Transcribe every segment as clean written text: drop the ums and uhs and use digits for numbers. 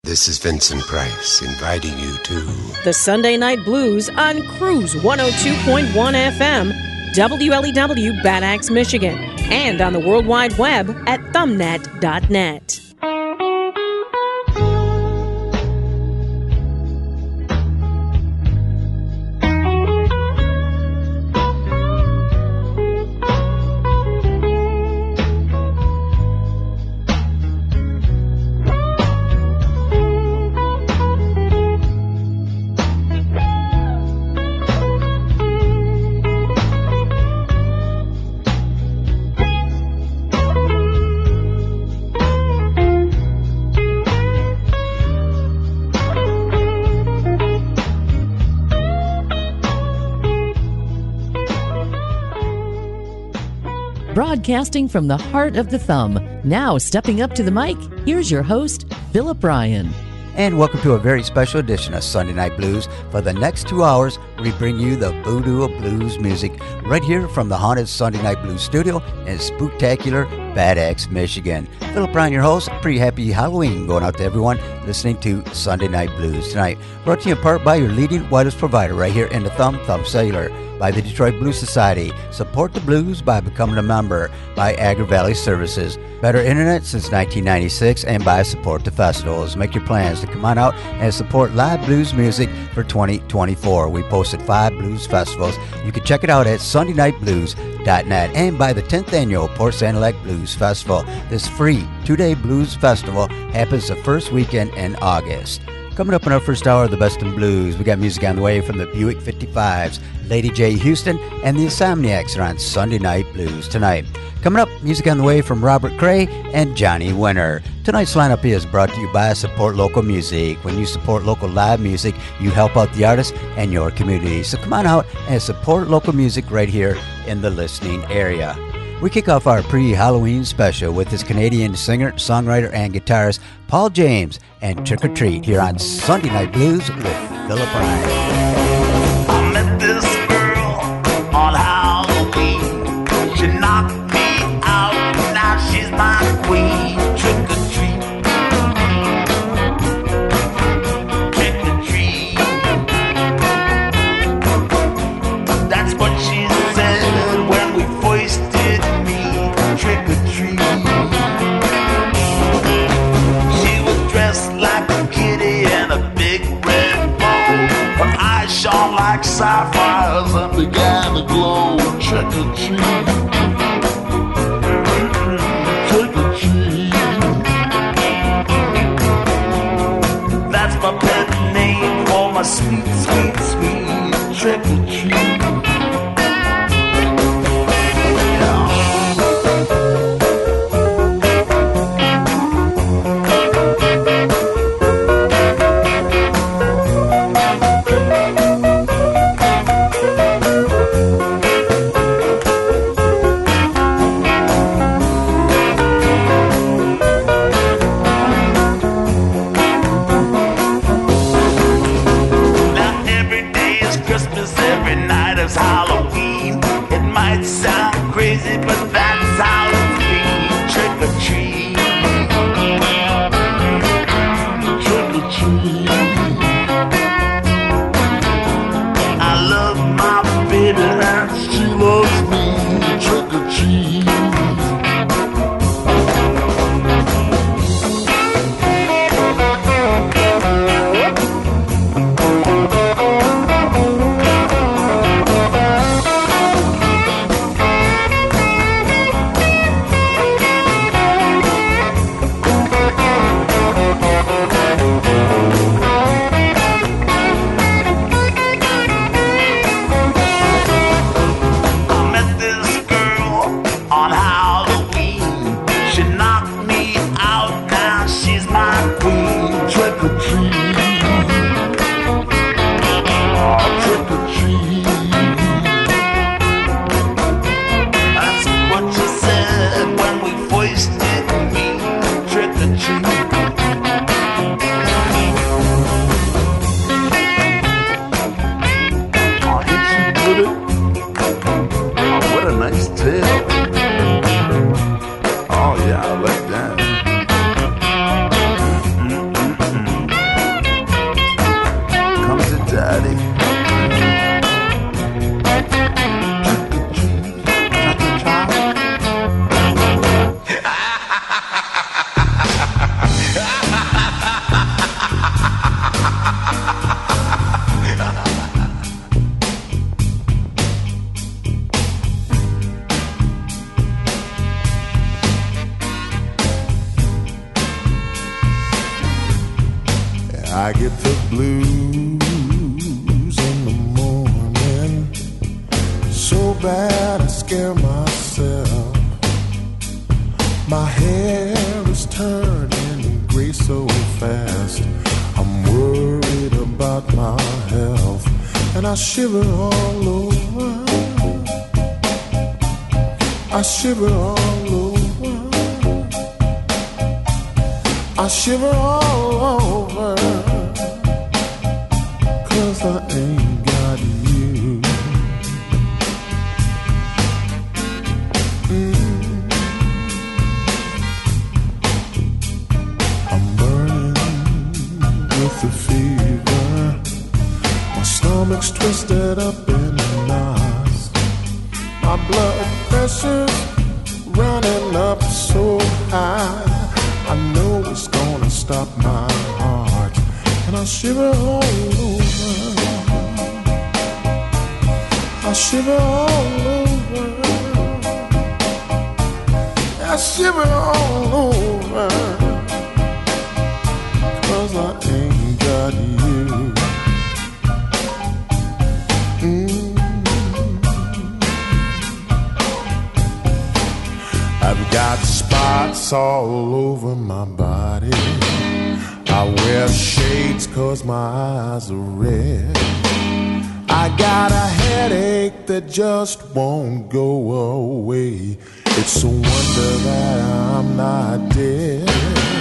This is Vincent Price inviting you to the Sunday Night Blues on Cruise 102.1 FM, WLEW Bad Axe, Michigan, and on the World Wide Web at thumbnet.net. Broadcasting from the heart of the Thumb. Now stepping up to the mic, here's your host, Philip Ryan. And welcome to a very special edition of Sunday Night Blues. For the next 2 hours, we bring you the voodoo of blues music right here from the haunted Sunday Night Blues studio in spooktacular Bad Axe, Michigan. Philip Ryan, your host. Pretty happy Halloween going out to everyone listening to Sunday Night Blues tonight. Brought to you in part by your leading wireless provider right here in the Thumb Cellular. By the Detroit Blues Society. Support the blues by becoming a member. By Agri Valley Services. Better internet since 1996. And by Support the Festivals. Make your plans to come on out and support live blues music for 2024. We posted 5 blues festivals. You can check it out at sundaynightblues.net. And by the 10th annual Port Sanilac Blues Festival. This free 2-day blues festival happens the first weekend in August. Coming up in our first hour of the Best in Blues, we got music on the way from the Buick 55s, Lady J. Houston, and the Insomniacs are on Sunday Night Blues tonight. Coming up, music on the way from Robert Cray and Johnny Winter. Tonight's lineup is brought to you by Support Local Music. When you support local live music, you help out the artists and your community. So come on out and support local music right here in the listening area. We kick off our pre-Halloween special with this Canadian singer, songwriter, and guitarist Paul James and Trick or Treat here on Sunday Night Blues with Philip Ryan. I met this girl on Halloween. She knocked me out, now she's my queen. Trick or treat, trick or treat. That's what she said when we first did meet. Trick or treat. She was dressed like a kitty in a big red bow. Her eyes shone like sapphires and began to glow. Trick or treat, trick or treat. That's my pet name for my sweet, sweet, sweet trick or treat. Halloween. It might sound crazy, but that's how it's been. Trick or treat, trick or treat. I love my baby and she loves me. Trick or treat. I get the blues in the morning, so bad I scare myself. My hair is turning gray so fast. I'm worried about my health, and I shiver all over. I shiver all over. I shiver all over, 'cause I ain't got you. I'm burning with the fever. My stomach's twisted up in knots. My blood pressure's running up so high. I know it's gonna stop my heart, and I shiver all over. I shiver all over. I shiver all over, 'cause I ain't got you. I've got spots all over my body. I wear shades 'cause my eyes are red. I got a headache that just won't go away. It's a wonder that I'm not dead.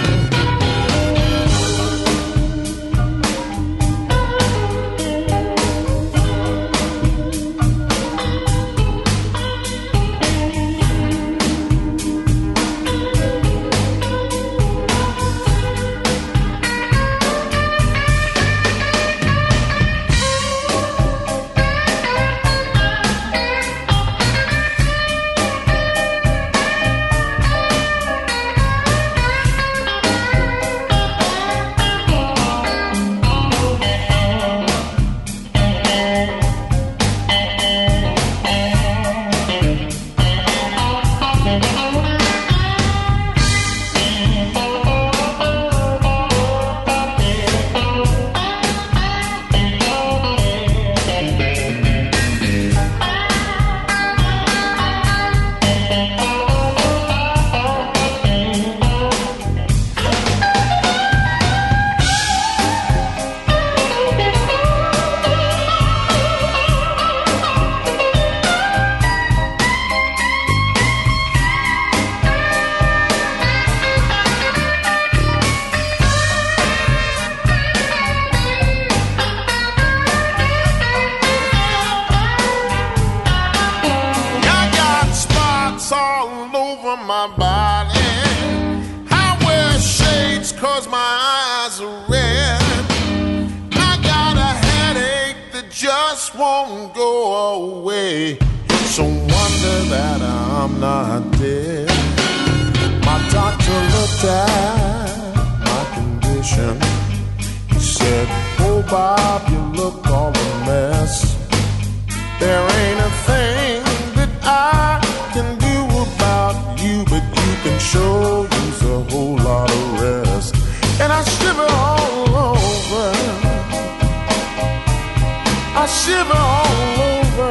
Won't go away. It's a wonder that I'm not dead. My doctor looked at my condition. He said, "Oh Bob, you look all a mess. There ain't a thing that I can do about you, but you can sure use a whole lot of rest." And I shiver all over. I shiver all over.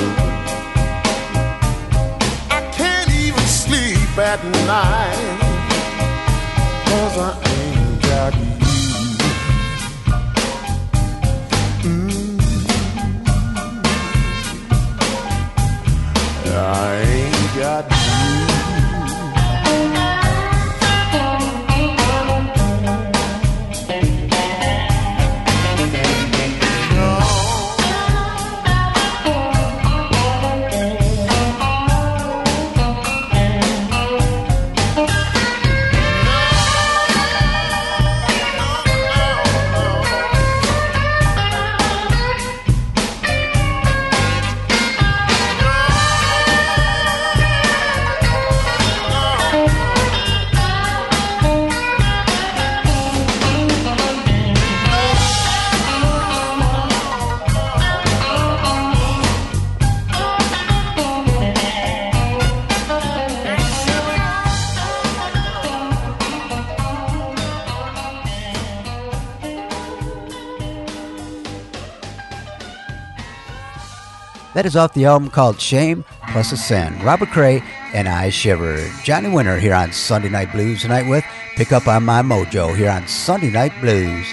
I can't even sleep at night, 'cause I ain't got you. I ain't got you. That is off the album called Shame Plus a Sin. Robert Cray and I Shiver. Johnny Winter here on Sunday Night Blues tonight with Pick Up On My Mojo here on Sunday Night Blues.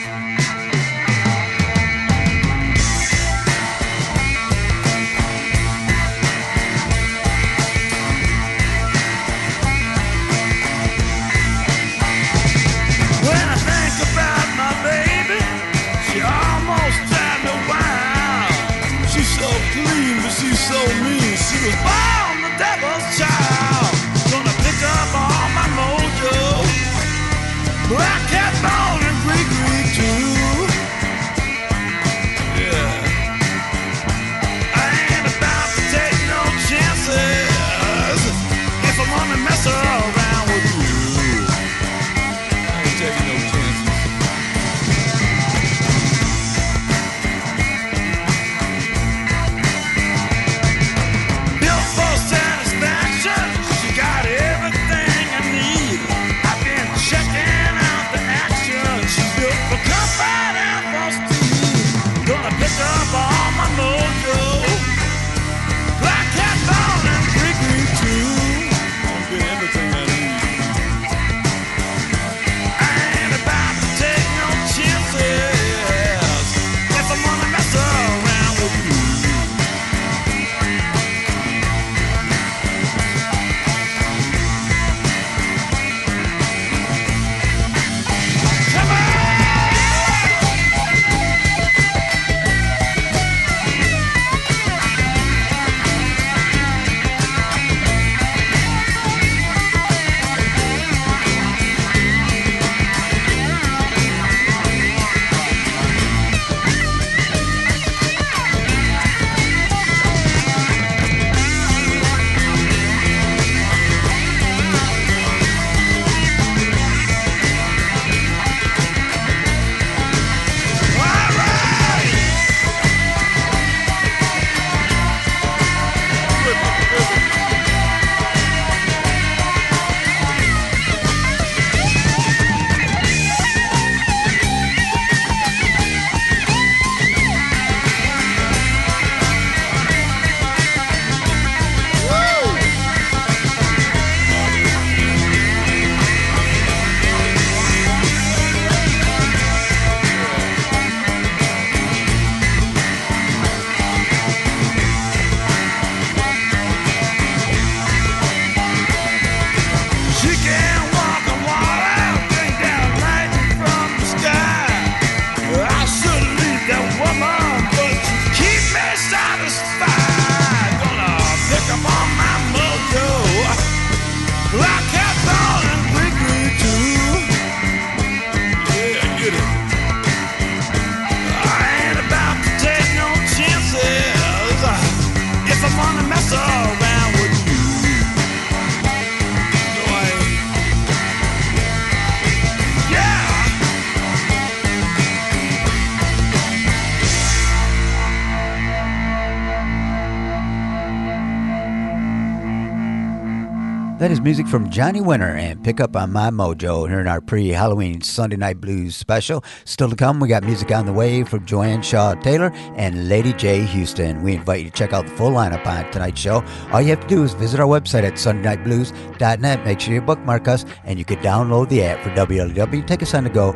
That is music from Johnny Winter and Pick Up On My Mojo here in our pre-Halloween Sunday Night Blues special. Still to come, we got music on the way from Joanne Shaw Taylor and Lady J. Houston. We invite you to check out the full lineup on tonight's show. All you have to do is visit our website at sundaynightblues.net. Make sure you bookmark us, and you can download the app for WLEW. Take us on the go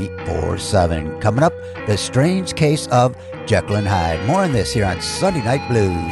24/7. Coming up, The Strange Case of Jekyll and Hyde. More on this here on Sunday Night Blues.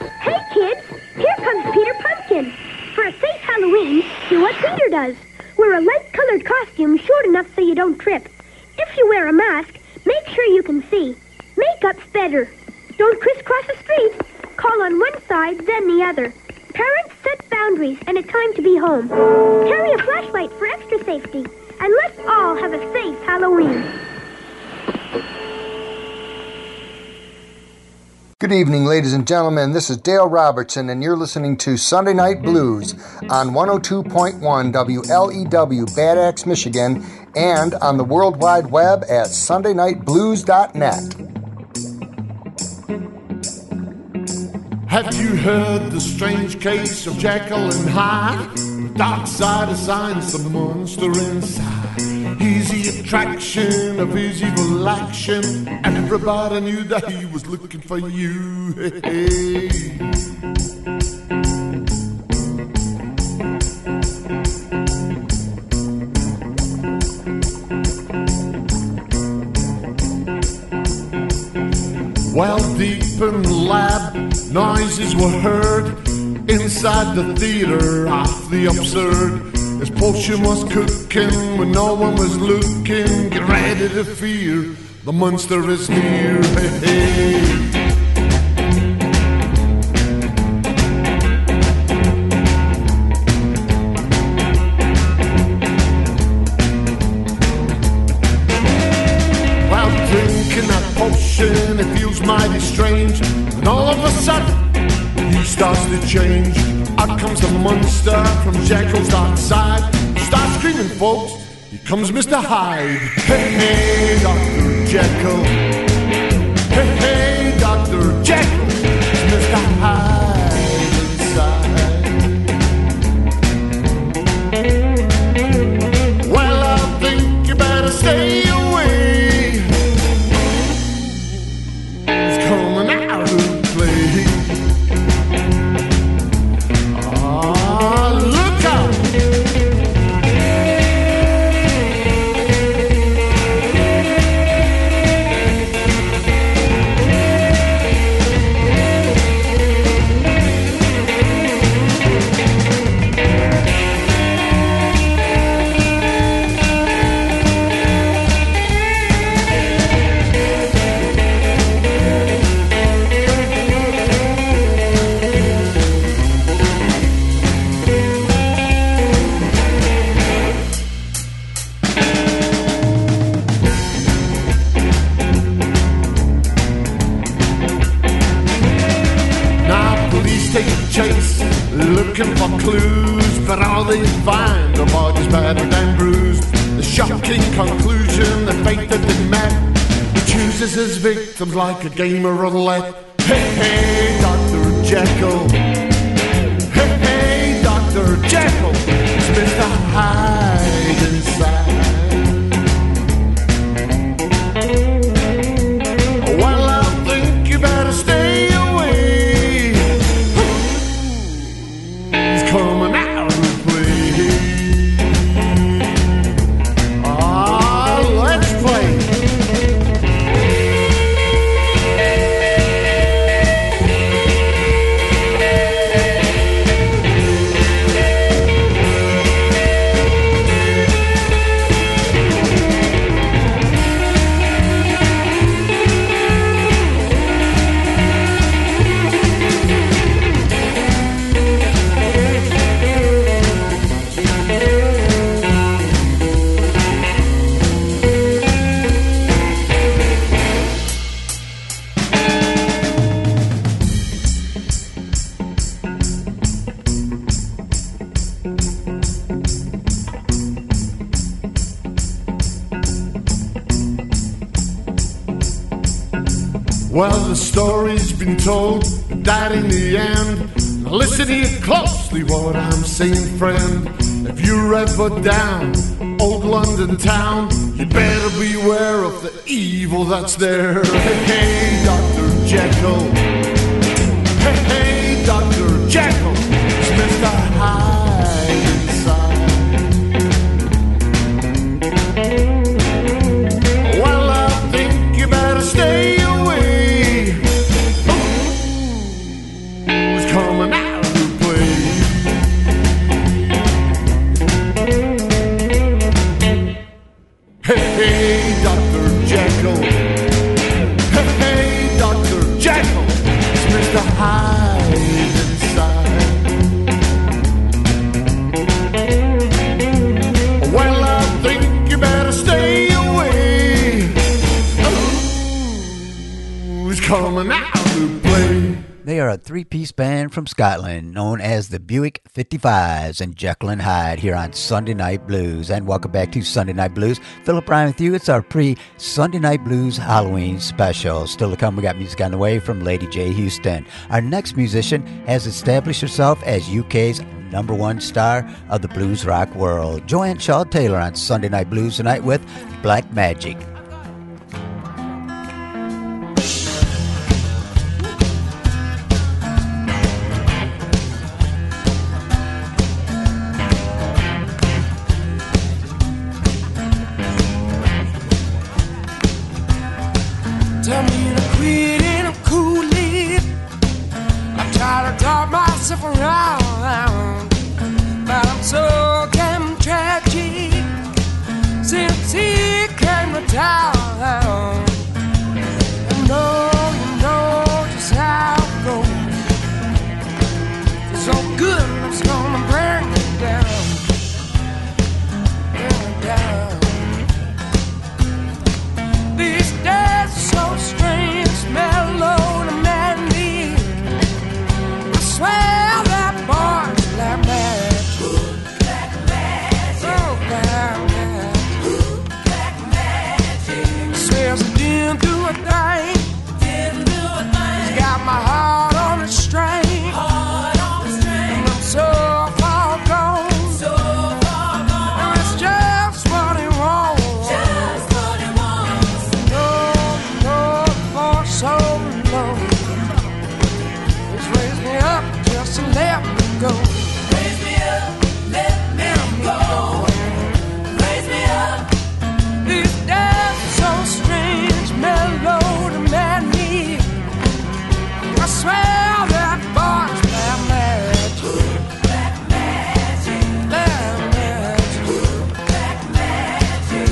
Hey, kids! Here comes Peter Pumpkin. For a safe Halloween, do what Peter does. Wear a light-colored costume short enough so you don't trip. If you wear a mask, make sure you can see. Makeup's better. Don't crisscross the street. Call on one side, then the other. Parents, set boundaries, and it's time to be home. Carry a flashlight for extra safety. And let's all have a safe Halloween. Good evening, ladies and gentlemen. This is Dale Robertson, and you're listening to Sunday Night Blues on 102.1 WLEW Bad Axe, Michigan, and on the World Wide Web at sundaynightblues.net. Have you heard the strange case of Jekyll and Hyde? The dark side assigns the monster inside. He's the attraction of his evil action. Everybody knew that he was looking for you. Hey, hey. Well, deep in the lab, noises were heard inside the theater of the absurd. His potion was cooking when no one was looking. Get ready to fear, the monster is near. Hey, hey. It feels mighty strange, and all of a sudden he starts to change. Out comes the monster from Jekyll's dark side. Start screaming, folks, here comes Mr. Hyde. Hey, hey, Dr. Jekyll. Hey, hey, Dr. Jekyll. It's Mr. Hyde inside. Well, I think you better stay away. Looking for clues, but all they find are bodies battered and bruised. The shocking conclusion, the fate that they met. He chooses his victims like a game of roulette. Hey, hey, Dr. Jekyll. Hey, hey, Dr. Jekyll. It's Mr. Hyde inside. Well, I think you better stay away. Coming out and play. Let's play. Well, the story's been told, died in the end. Now listen here closely what I'm saying, friend. If you're ever down old London town, you better beware of the evil that's there. Hey, hey, Dr. Jekyll. Hey, hey, Dr. Jekyll. It's Mr. Hyde inside. Well, I think you better stay away. to play. They are a three-piece band from Scotland known as the Buick 55s and Jekyll and Hyde here on Sunday Night Blues. And welcome back to Sunday Night Blues. Philip Bryan with you. It's our pre-Sunday Night Blues Halloween special. Still to come, we got music on the way from Lady J. Houston. Our next musician has established herself as UK's #1 star of the blues rock world. Joanne Shaw Taylor on Sunday Night Blues tonight with Black Magic. Tell me to quit and I'm cool it. I'm trying to talk myself around, but I'm so damn tragic since he came to town. You know just how it goes. It's so good, I'm just gonna bring it down, bring it down. These days are so strange, melodramatic. I swear that boy's black magic. Black magic. Oh, black magic. Black magic. Swears I didn't do a thing. Didn't do a thing. He's got my heart on a string. Heart on a string. And I'm so far gone. So far gone. And it's just what he wants. Just what he wants. No, for so long. He's raised me up just to let me go. Raise me up, let me go. Raise me up. These days are so strange, melodramatic. I swear that boy's black magic. Black magic. Black magic. Black magic.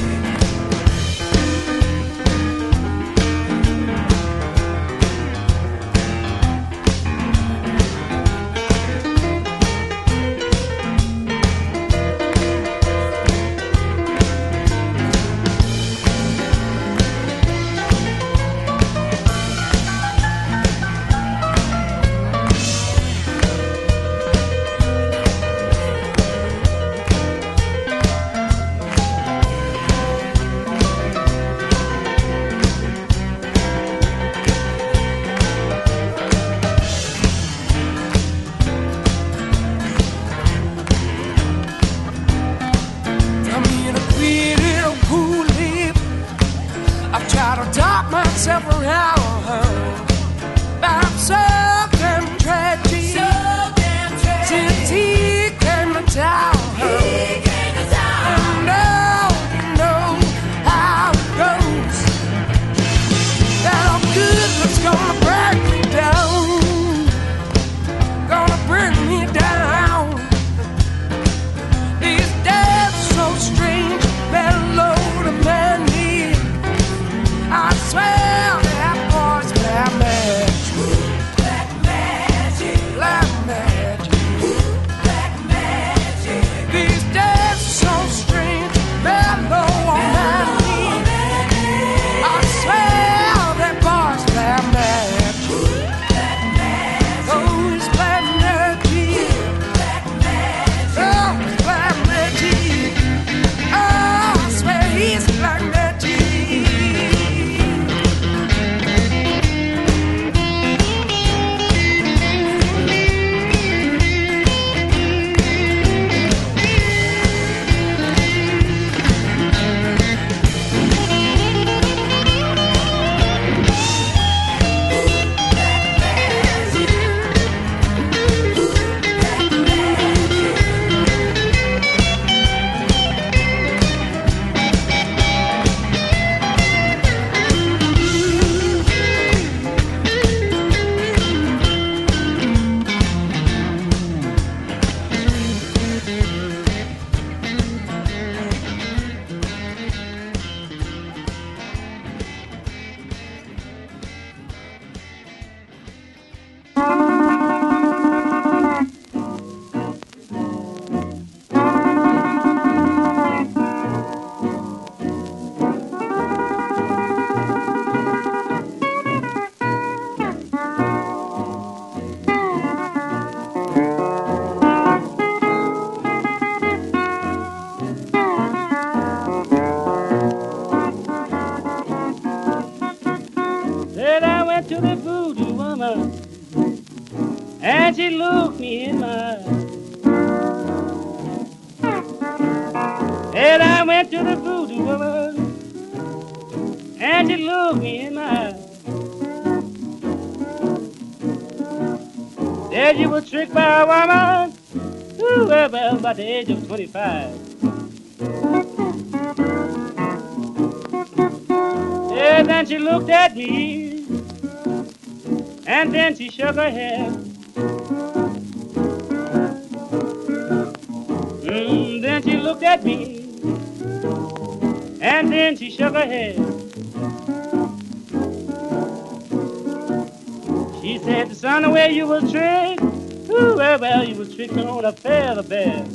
woman, and she looked me in my eye. And I went to the voodoo woman, and she looked me in my eye. Said you were tricked by a woman, ooh, well, about the age of 25. And then she looked at me, and then she shook her head. Then she looked at me, and then she shook her head. She said, son, the way you was tricked, ooh, well, you was tricked on a feather bed.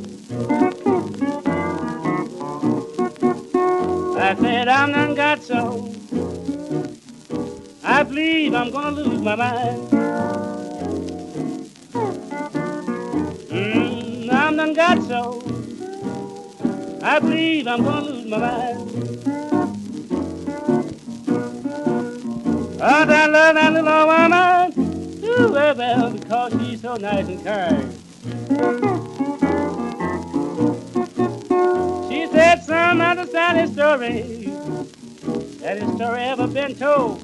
I said, I'm done got so, I believe I'm gonna lose my mind. I'm done got so, I believe I'm gonna lose my mind. Oh, I love that little old woman, ooh, well, because she's so nice and kind. She said, son, understand this story. That this story ever been told.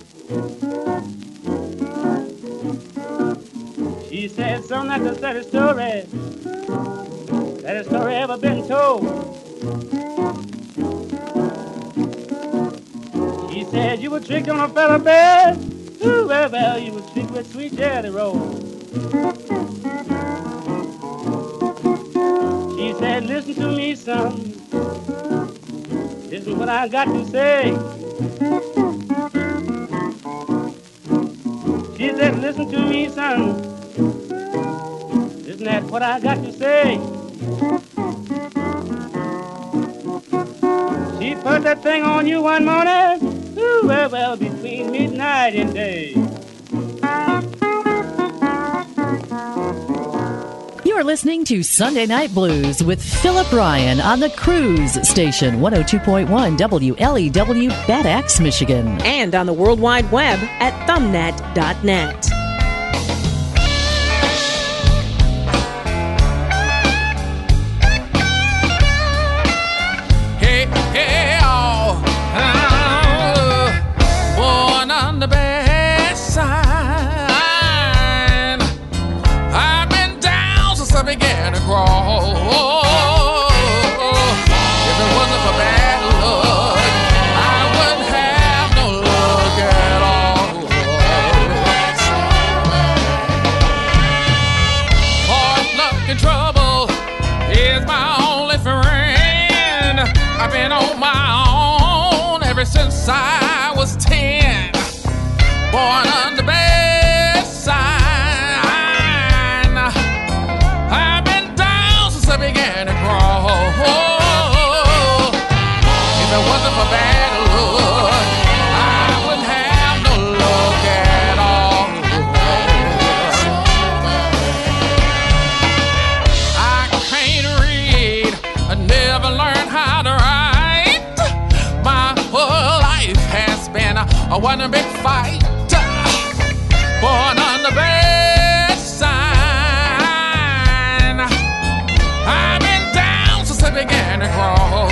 She said, son, I can tell the story. That this story ever been told. She said, you were tricked on a fella bed. Ooh, well, you were tricked with sweet jelly roll. She said, listen to me, son. This is what I got to say. She said, listen to me, son. Isn't that what I got to say? She put that thing on you one morning, ooh, well, between midnight and day. You're listening to Sunday Night Blues with Philip Ryan on the Cruise Station, 102.1 WLEW, Bad Axe, Michigan. And on the World Wide Web at thumbnet.net. Born on the bad side, I've been down since I began to crawl. If it wasn't for bad luck, I wouldn't have no luck at all. Hard luck and trouble is my only friend. I've been on my own ever since I was 10. Born on the bad side, I've been down since I began to crawl. If it wasn't for bad luck, I wouldn't have no luck at all. I can't read, I never learned how to write. My whole life has been a one big fight. Born on the bad side, I've been down since I began to crawl.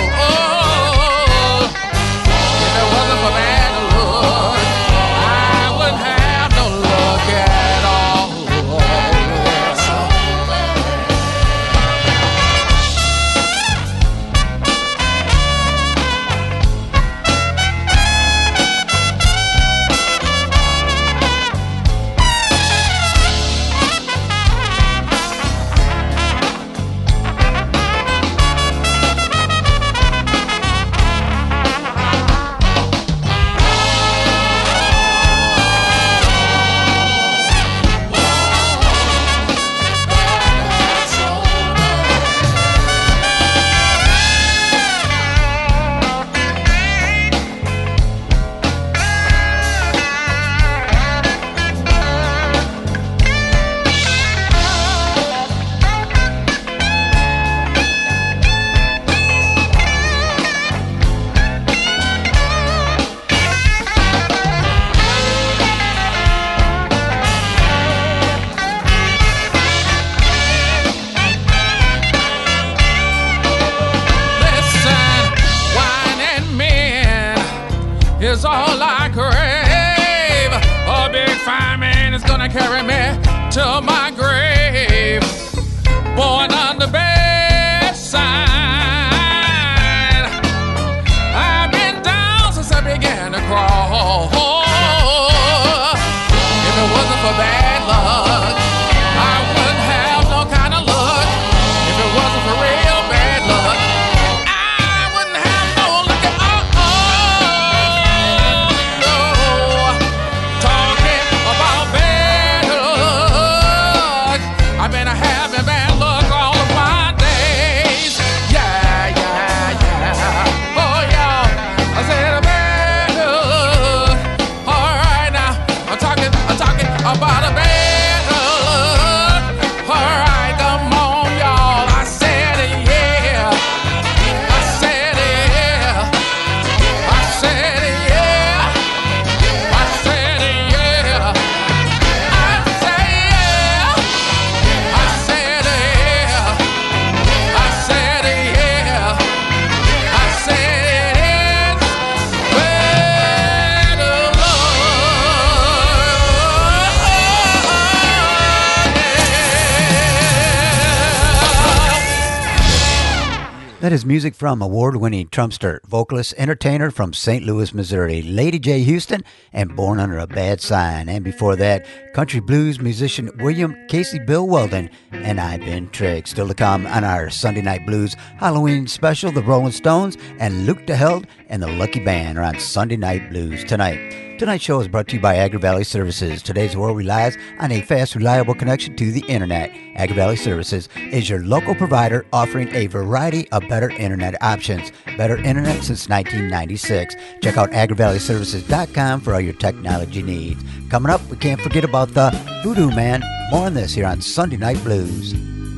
If it wasn't for bad luck, I wouldn't have no luck at all. gonna carry me to my grave. Born on the bad side. I've been down since I began to crawl. If it wasn't for bad luck, I wouldn't have no kind of luck. If it wasn't for real bad luck, I wouldn't have no luck at all. No. Talking about bad luck, I've been having bad luck all of my days. Yeah, yeah, yeah. Oh, yeah. I said bad luck. All right, now I'm talking about a bad luck. All right, come on, y'all. I said it, yeah. I said it, yeah. I said it, yeah. I said it, yeah. I say yeah. I said it, yeah. I said it, yeah. I said it's better That is music from award-winning trumpster, vocalist, entertainer from St. Louis, Missouri, Lady J. Houston, and Born Under a Bad Sign. And before that, country blues musician William Casey Bill Weldon and I've Been Tricked. Still to come on our Sunday Night Blues Halloween special, the Rolling Stones and Luke DeHeld and the Lucky Band are on Sunday Night Blues tonight. Tonight's show is brought to you by Agri Valley Services. Today's world relies on a fast, reliable connection to the internet. Agri Valley Services is your local provider offering a variety of better internet options. Better internet since 1996. Check out agrivalleyservices.com for all your technology needs. Coming up, we can't forget about the Voodoo Man. More on this here on Sunday Night Blues.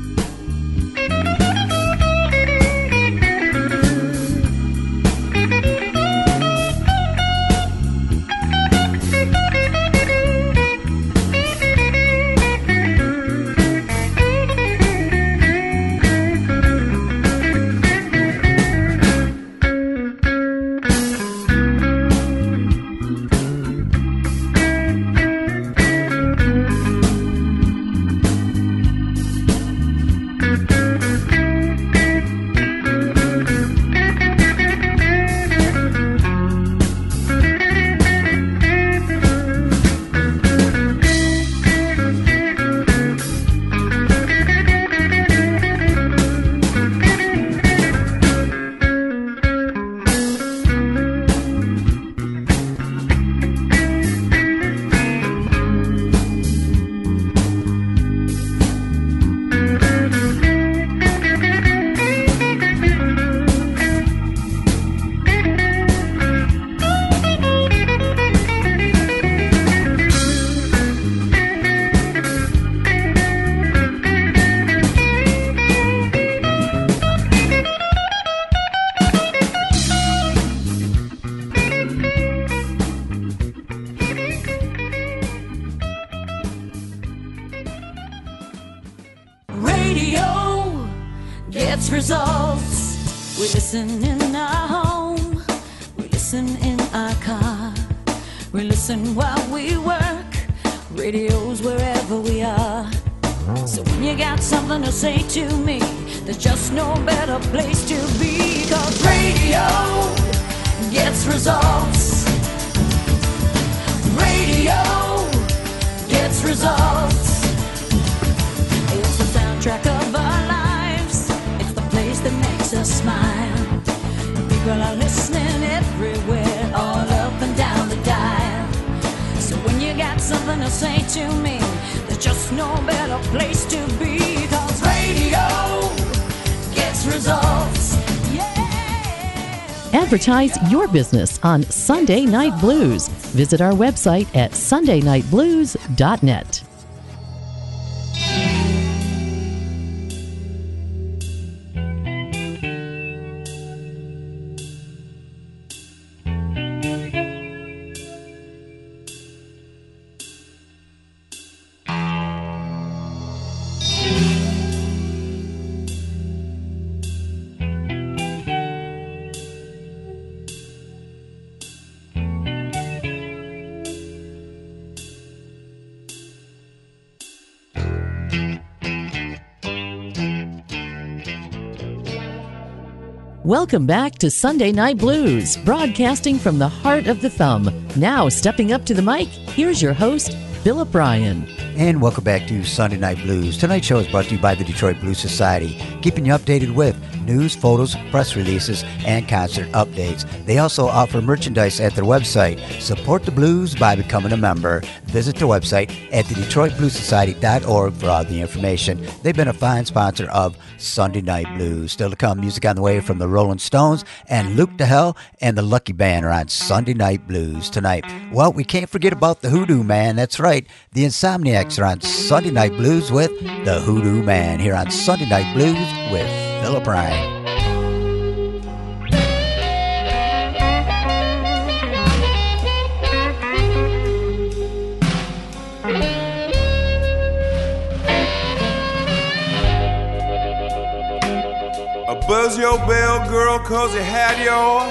gets results. We listen in our home, we listen in our car, we listen while we work, radios wherever we are. So when you got something to say to me, there's just no better place to be, 'cause radio gets results. Radio gets results. It's the soundtrack of our lives. It's the place that makes us smile. People are listening everywhere, all up and down the dial. So when you got something to say to me, there's just no better place to be, 'cause radio gets results. Advertise your business on Sunday Night Blues. Visit our website at sundaynightblues.net. Welcome back to Sunday Night Blues, broadcasting from the heart of the thumb. Now, stepping up to the mic, here's your host, Philip Bryan. And welcome back to Sunday Night Blues. Tonight's show is brought to you by the Detroit Blues Society, keeping you updated with news, photos, press releases, and concert updates. They also offer merchandise at their website. Support the blues by becoming a member. Visit their website at thedetroitbluessociety.org for all the information. They've been a fine sponsor of Sunday Night Blues. Still to come, music on the way from the Rolling Stones and Luke DeHell and the Lucky Band are on Sunday Night Blues tonight. Well, we can't forget about the Hoodoo Man. That's right. The Insomniacs are on Sunday Night Blues with the Hoodoo Man here on Sunday Night Blues with Philip Bryan. Buzz your bell, girl, 'cause you had your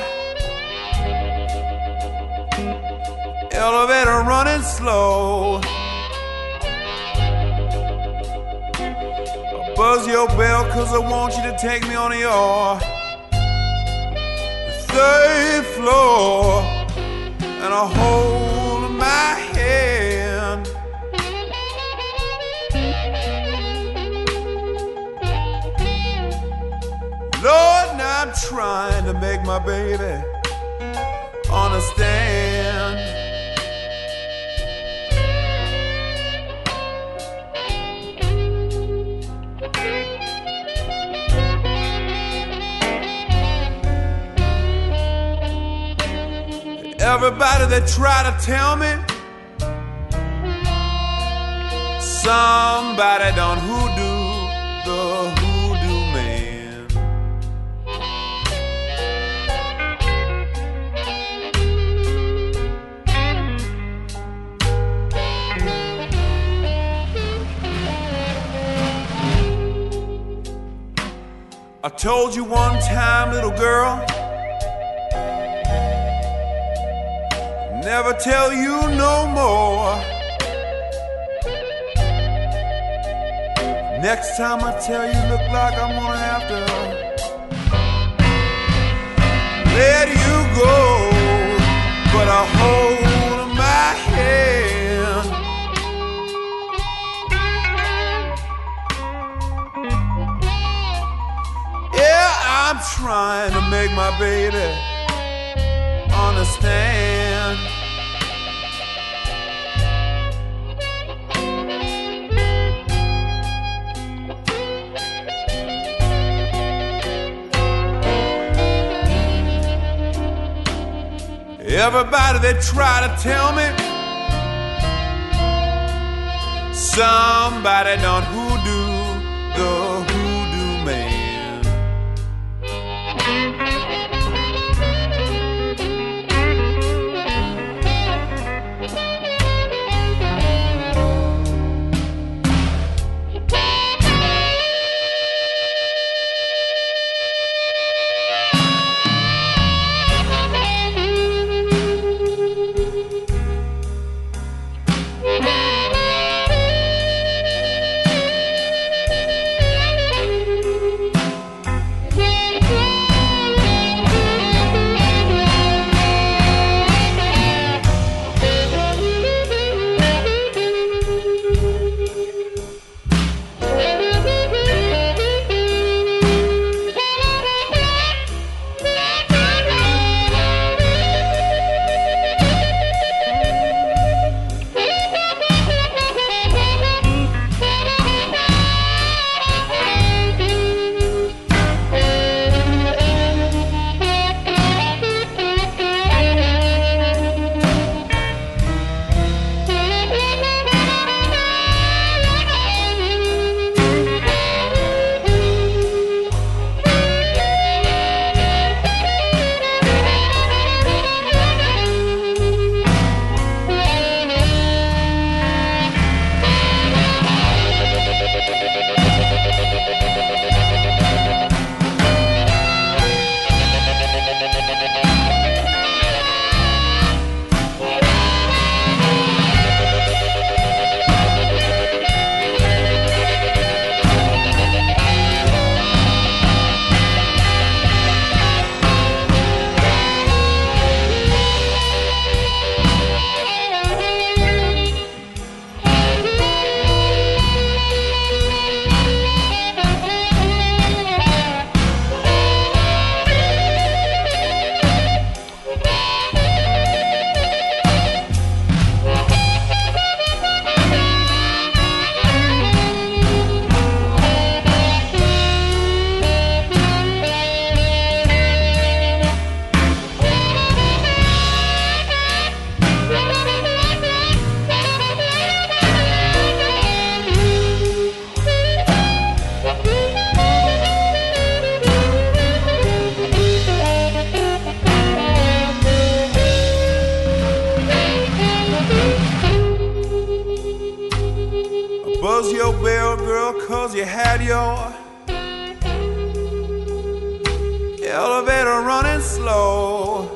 elevator running slow. Buzz your bell, 'cause I want you to take me on your third floor and a hold my hand. Lord, now I'm trying to make my baby understand. Everybody that try to tell me somebody done hoodoo the hoodoo man. I told you one time, little girl, never tell you no more. Next time I tell you, look like I'm gonna have to let you go, but I hold my hand. Yeah, I'm trying to make my baby understand. Everybody that try to tell me somebody done hoodoo the hoodoo man. buzz your bell, girl, 'cause you had your elevator running slow.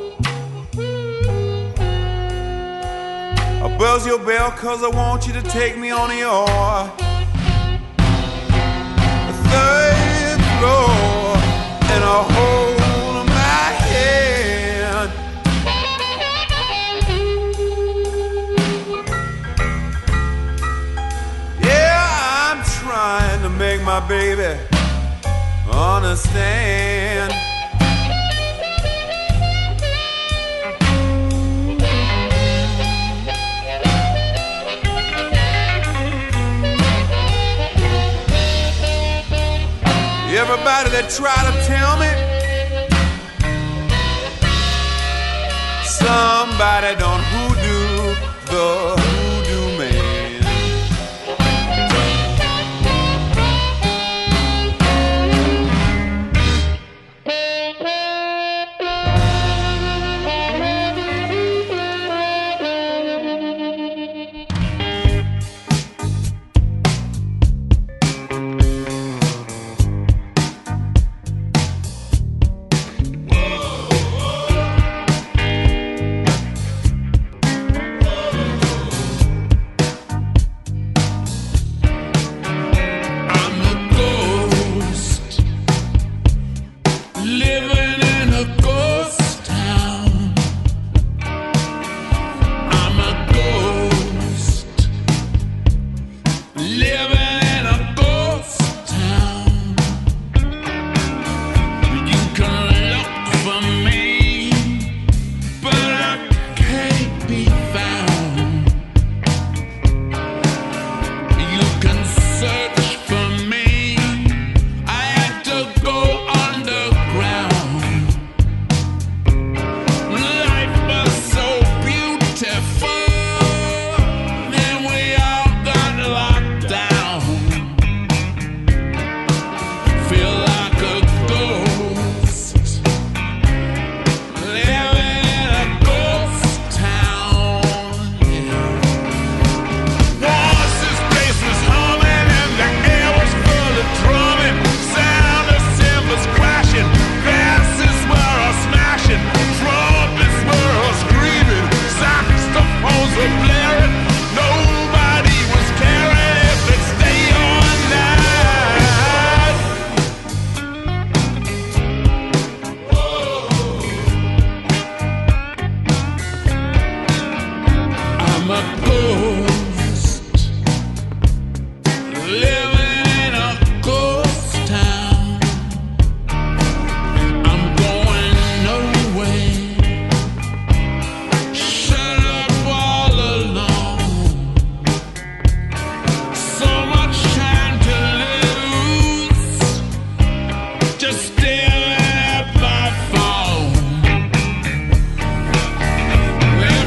I buzz your bell 'cause I want you to take me on your third floor and a hold of my hand. Yeah, I'm trying to make my baby understand. Everybody that try to tell me somebody done hoodoo the hoodoo man.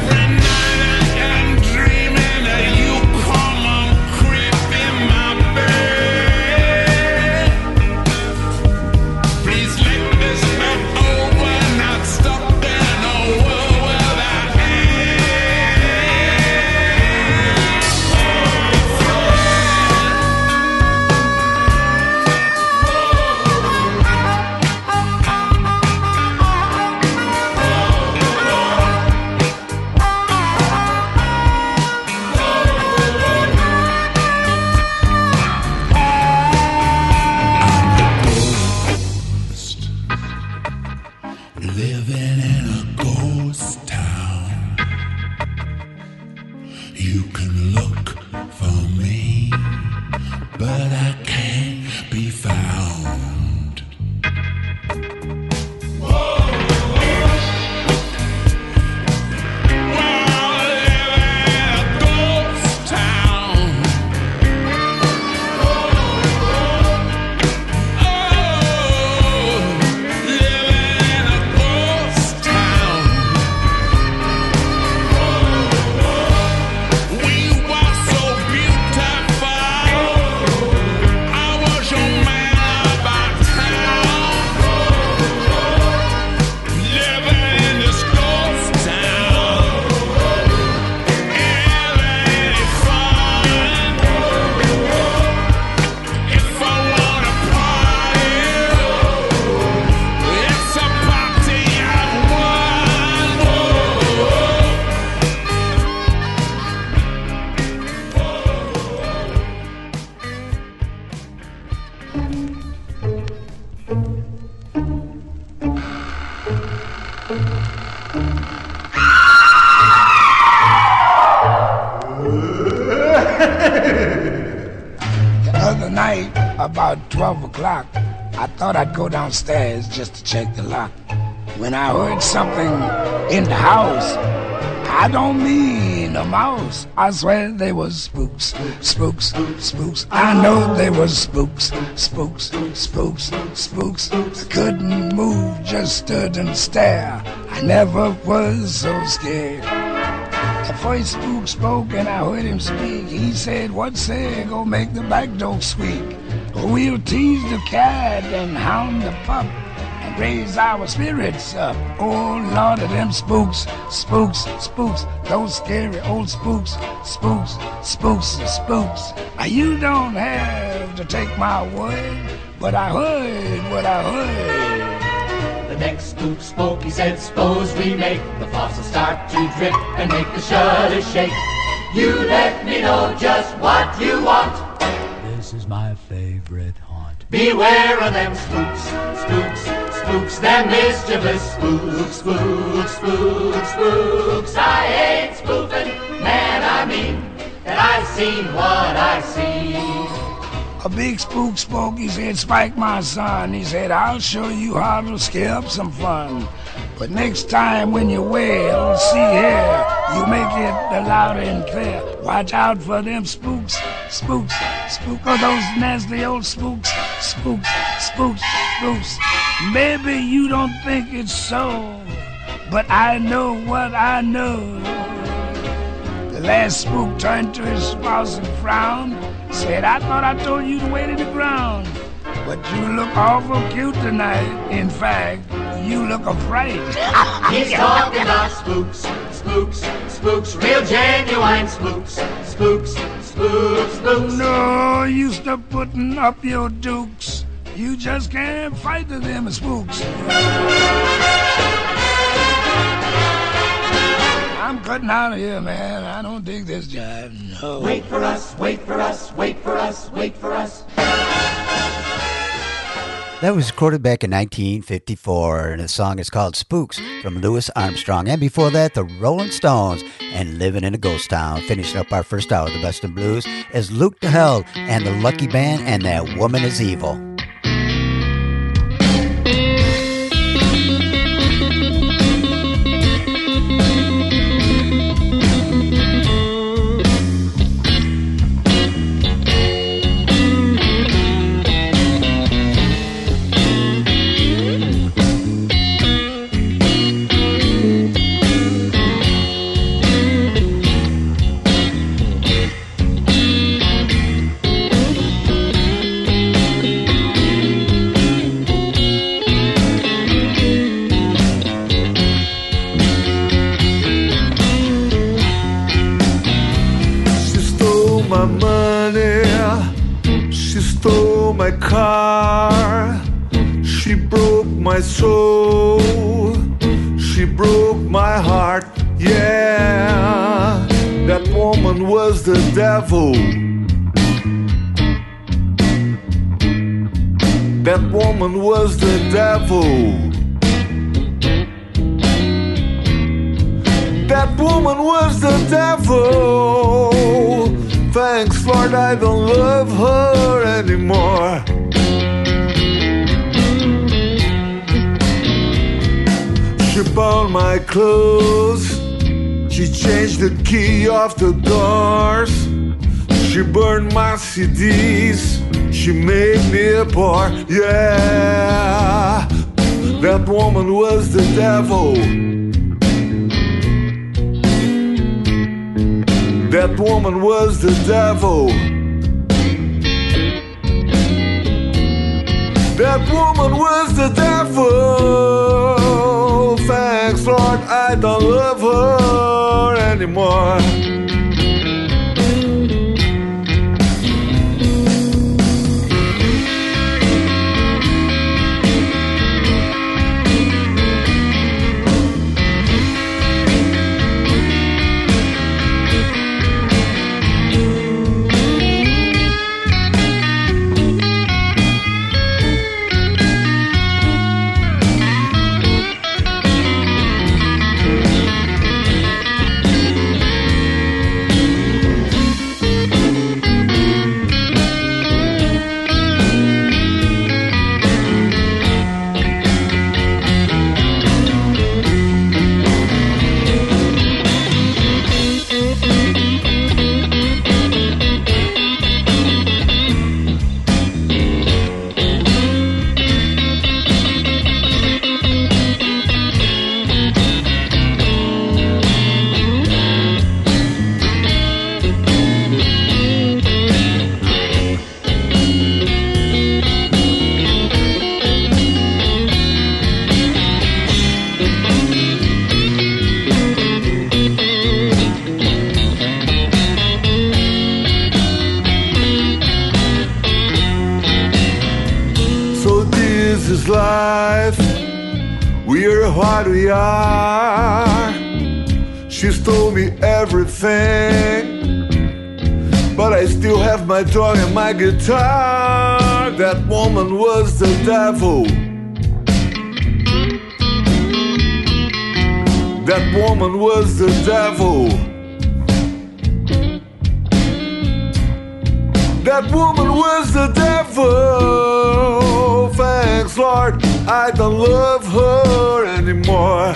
Dreaming that you come on creeping my bed. other night, about 12 o'clock, I thought I'd go downstairs just to check the lock. When I heard something in the house, I don't mean a mouse. I swear they was spooks, spooks, spooks. I know they was spooks, spooks, spooks, spooks. I couldn't move, just stood and stared. I never was so scared. The first spook spoke and I heard him speak. He said, what say, go make the back door squeak. We'll tease the cat and hound the pup and raise our spirits up. Oh, Lord of them spooks, spooks, spooks, those scary old spooks, spooks, spooks, spooks. You don't have to take my word, but I heard what I heard. The next spook spoke, he said, suppose we make the faucet start to drip and make the shutters shake. You let me know just what you want. This is my favorite haunt. Beware of them spooks, spooks, spooks, them mischievous spooks, spooks, spooks, spooks. I ain't spoofing, man, I mean that I've seen what I've seen. A big spook spoke, he said, Spike, my son. He said, I'll show you how to scare up some fun. But next time when you wail, see here, you make it loud and clear. Watch out for them spooks, spooks, spooks. Oh, those nasty old spooks, spooks, spooks, spooks. Maybe you don't think it's so, but I know what I know. The last spook turned to his spouse and frowned. Said, I thought I told you to wait in the ground. But you look awful cute tonight. In fact, you look afraid. He's talking about spooks, spooks, spooks, real genuine spooks, spooks, spooks, spooks. No use to putting up your dukes. You just can't fight them spooks. I'm cutting out of here, man. I don't dig this jive, no. Wait for us, wait for us, wait for us, wait for us. That was recorded back in 1954, and the song is called Spooks from Louis Armstrong. And before that, the Rolling Stones and Living in a Ghost Town. Finishing up our first hour of the Best in Blues is Luke DeHeld and the Lucky Band and That Woman is Evil. My car, she broke my soul, she broke my heart, yeah. That woman was the devil. That woman was the devil. That woman was the devil. Thanks, Lord, I don't love her anymore. She burned my clothes. She changed the key off the doors. She burned my CDs. She made me a poor, yeah. That woman was the devil. That woman was the devil. That woman was the devil. Thanks, Lord, I don't love her anymore. this is life. We are what we are. She's told me everything, but I still have my dog and my guitar. That woman was the devil. That woman was the devil. That woman was the devil. Thanks, Lord, I don't love her anymore.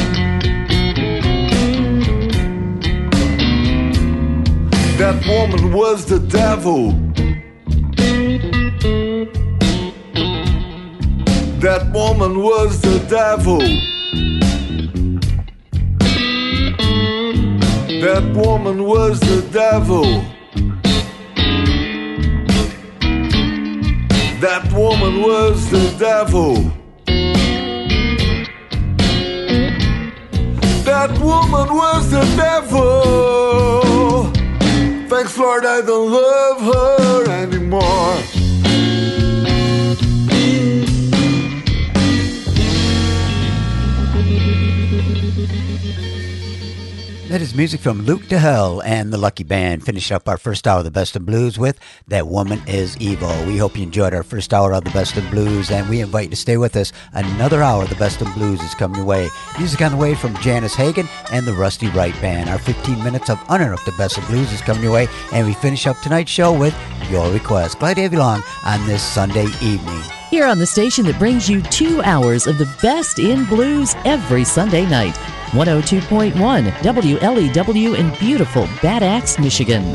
That woman was the devil. That woman was the devil. That woman was the devil. That woman was the devil. That woman was the devil. Thanks, Lord, I don't love her anymore. That is music from Luke DeHell and the Lucky Band. Finish up our first hour of the Best of Blues with That Woman Is Evil. We hope you enjoyed our first hour of the Best of Blues, and we invite you to stay with us. Another hour of the Best of Blues is coming your way. Music on the way from Janice Hagen and the Rusty Wright Band. Our 15 minutes of uninterrupted Best of Blues is coming your way, and we finish up tonight's show with your request. Glad to have you along on this Sunday evening. Here on the station that brings you 2 hours of the best in blues every Sunday night. 102.1 WLEW in beautiful Bad Axe, Michigan.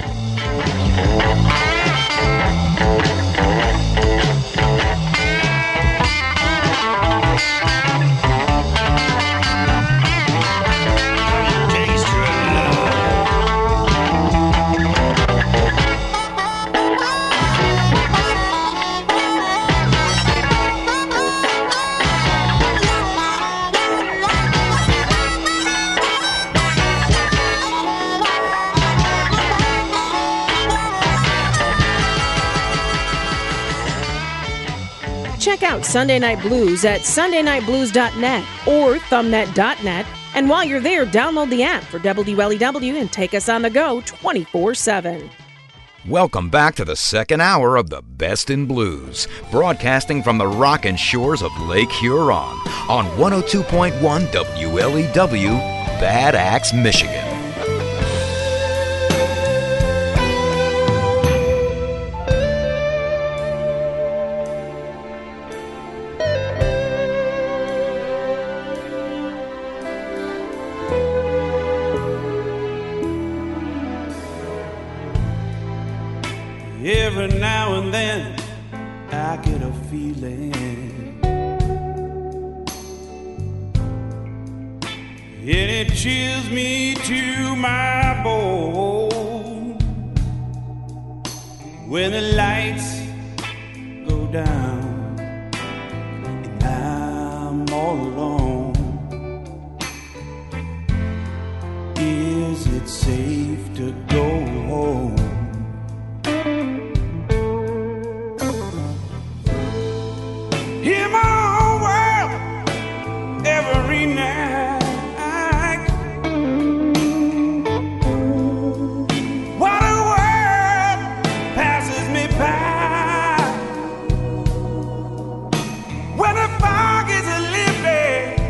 Check out Sunday Night Blues at sundaynightblues.net or thumbnet.net. And while you're there, download the app for WLEW and take us on the go 24/7. Welcome back to the second hour of the Best in Blues, broadcasting from the rockin' shores of Lake Huron on 102.1 WLEW, Bad Axe, Michigan. Every now and then I get a feeling, and it chills me to my bone when the lights go down and I'm all alone. Is it safe to go home? In my own world, every night, what a world passes me by. When the fog is lifted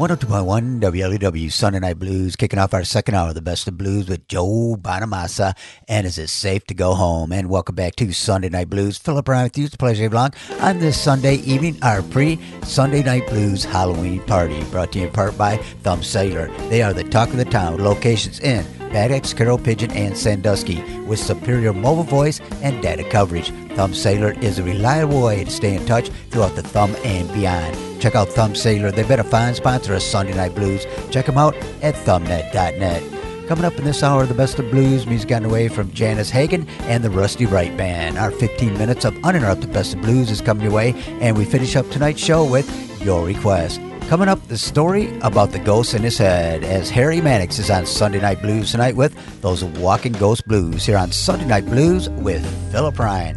102.1 WLEW Sunday Night Blues, kicking off our second hour of the Best of Blues with Joe Bonamassa and Is It Safe to Go Home? And welcome back to Sunday Night Blues. Philip Ryan with you. It's a pleasure to have you along on this Sunday evening, our pre-Sunday Night Blues Halloween party, brought to you in part by Thumb Sailor. They are the talk of the town. Locations in Bad Axe, Carroll Pigeon, and Sandusky, with superior mobile voice and data coverage. Thumb Sailor is a reliable way to stay in touch throughout the Thumb and beyond. Check out Thumb Sailor. They've been a fine sponsor of Sunday Night Blues. Check them out at thumbnet.net. Coming up in this hour, the Best of Blues, music on the way from Janice Hagen and the Rusty Wright Band. Our 15 minutes of uninterrupted Best of Blues is coming your way, and we finish up tonight's show with Your Request. Coming up, the story about the ghost in his head, as Harry Mannix is on Sunday Night Blues tonight with those Walking Ghost Blues here on Sunday Night Blues with Philip Ryan.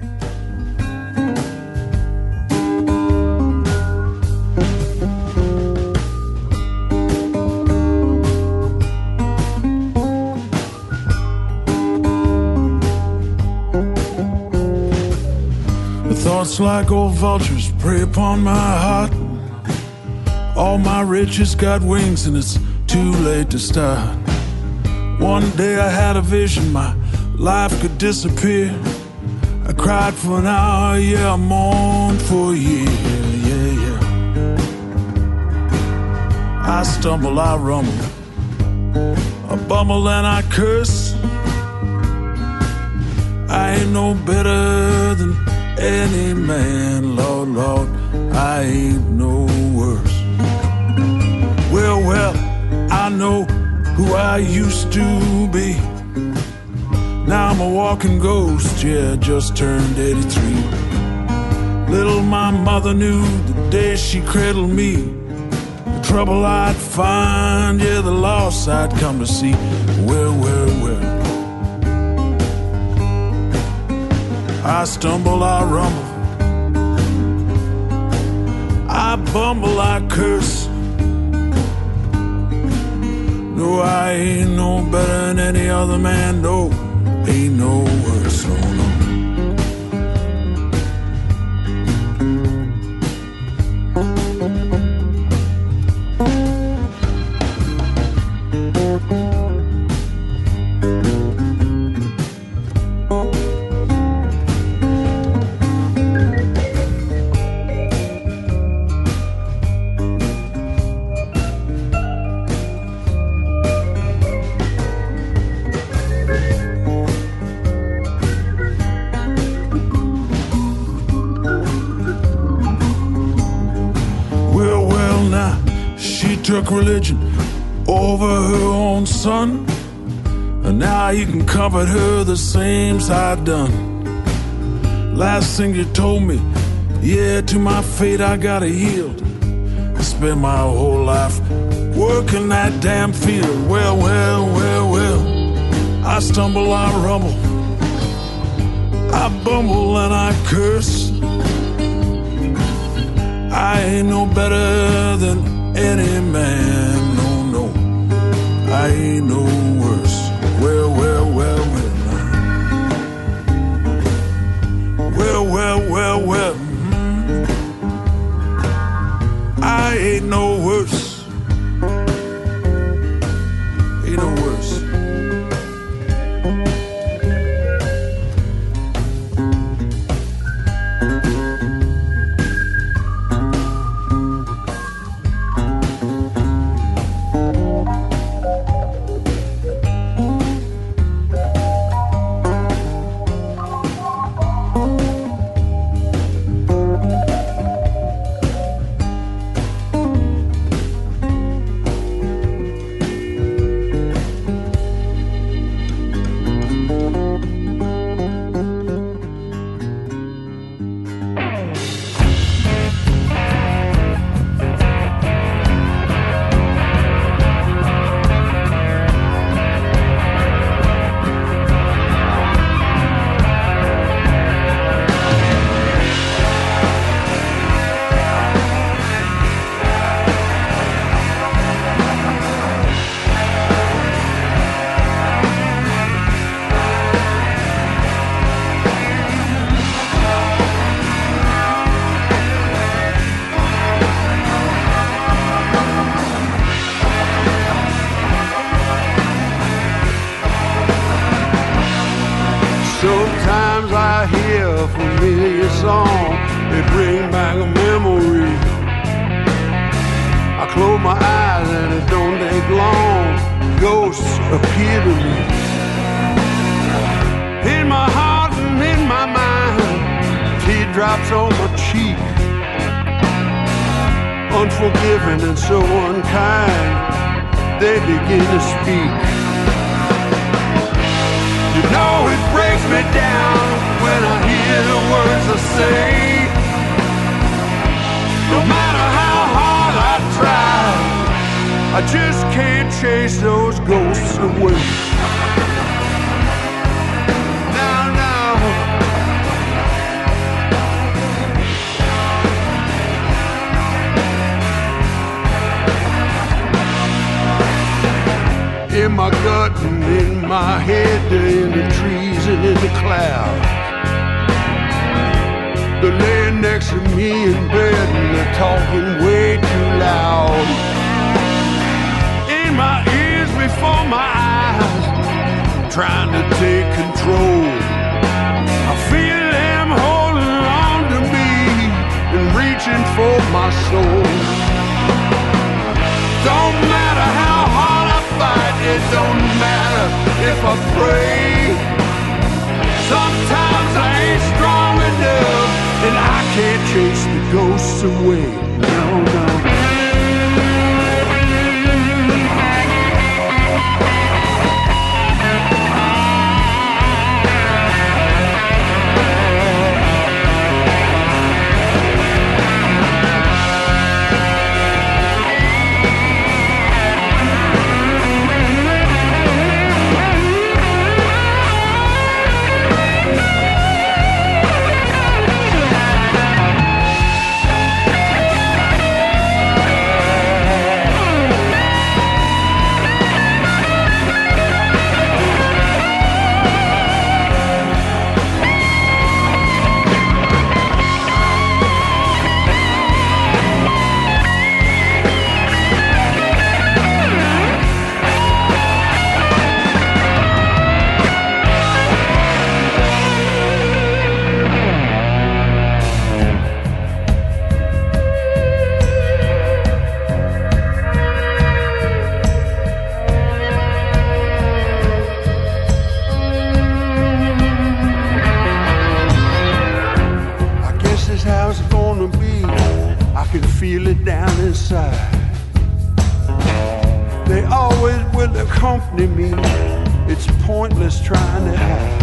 Thoughts like old vultures prey upon my heart. All my riches got wings and it's too late to start. One day I had a vision my life could disappear. I cried for an hour, yeah, I mourned for a year, yeah. I stumble, I rumble, I bumble and I curse. I ain't no better than any man, Lord, Lord, I ain't no worse. Well, I know who I used to be. Now I'm a walking ghost, yeah, just turned 83. Little my mother knew the day she cradled me, the trouble I'd find, yeah, the loss I'd come to see. Well, I stumble, I rumble, I bumble, I curse. No, I ain't no better than any other man, no, ain't no worse, no, no. Took religion over her own son, and now you can comfort her the same as I done. Last thing you told me, yeah, to my fate I gotta yield. I spent my whole life working that damn field. Well, I stumble, I rumble, I bumble and I curse. I ain't no better than any man, no, no, I ain't no worse. Well, I ain't no worse, ain't no worse. a familiar song. They bring back a memory. I close my eyes and it don't take long. Ghosts appear to me. In my heart and in my mind, teardrops on my cheek. Unforgiving and so unkind, they begin to speak. You know it breaks me down when I hear the words I say. No matter how hard I try, I just can't chase those ghosts away. In my gut and in my head, in the trees and in the clouds. They're laying next to me in bed and they're talking way too loud. In my ears, before my eyes, trying to take control. I feel them holding on to me and reaching for my soul. Don't matter how hard I fight, it don't matter if I pray. Sometimes I ain't strong enough and I can't chase the ghosts away. No, no. Feel it down inside. They always will accompany me. It's pointless trying to hide.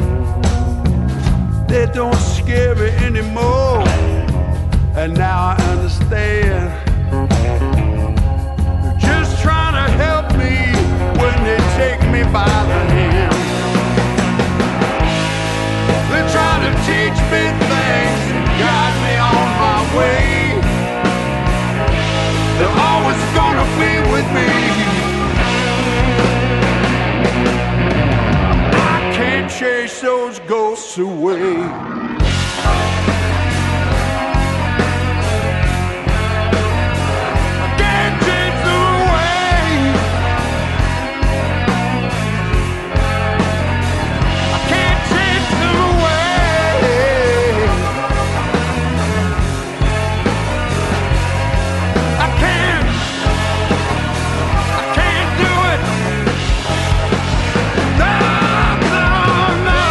They don't scare me anymore. And now I understand. They're just trying to help me when they take me by the hand. They're trying to teach me things and guide me on my way. They're always gonna be with me. I can't chase those ghosts away. I can't chase them away. I can't chase them away. I can't do it. No, no, no.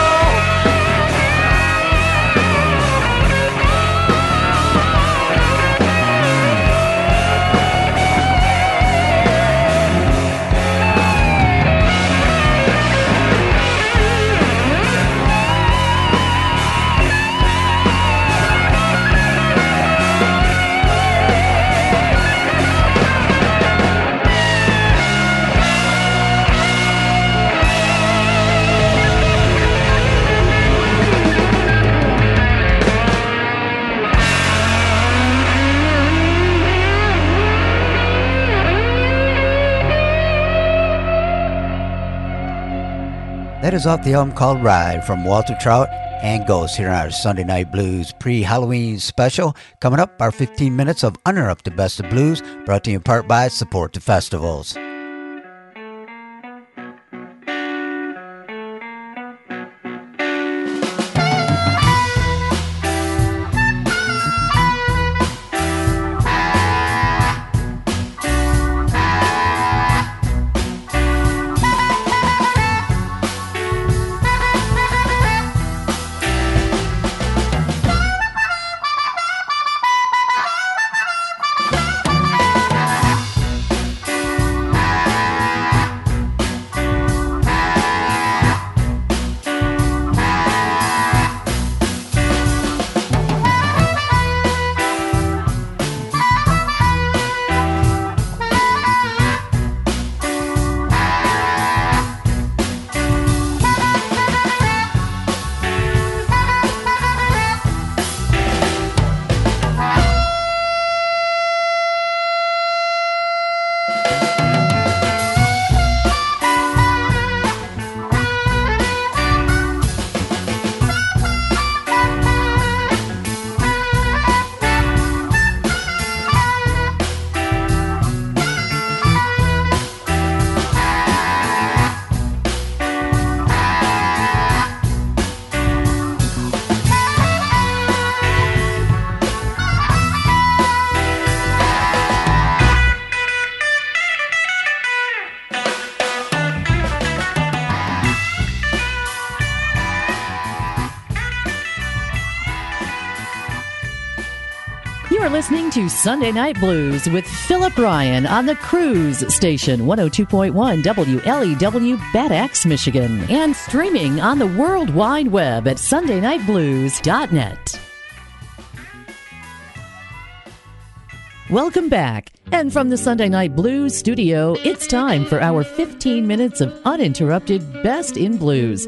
That is off the album called Ride from Walter Trout and Ghost here on our Sunday Night Blues pre-Halloween special. Coming up, our 15 minutes of uninterrupted Best of Blues, brought to you in part by Support the Festivals. listening to Sunday Night Blues with Philip Ryan on the Cruise Station, 102.1 WLEW, Bad Axe, Michigan, and streaming on the World Wide Web at SundayNightBlues.net. Welcome back. And from the Sunday Night Blues studio, it's time for our 15 minutes of uninterrupted Best in Blues.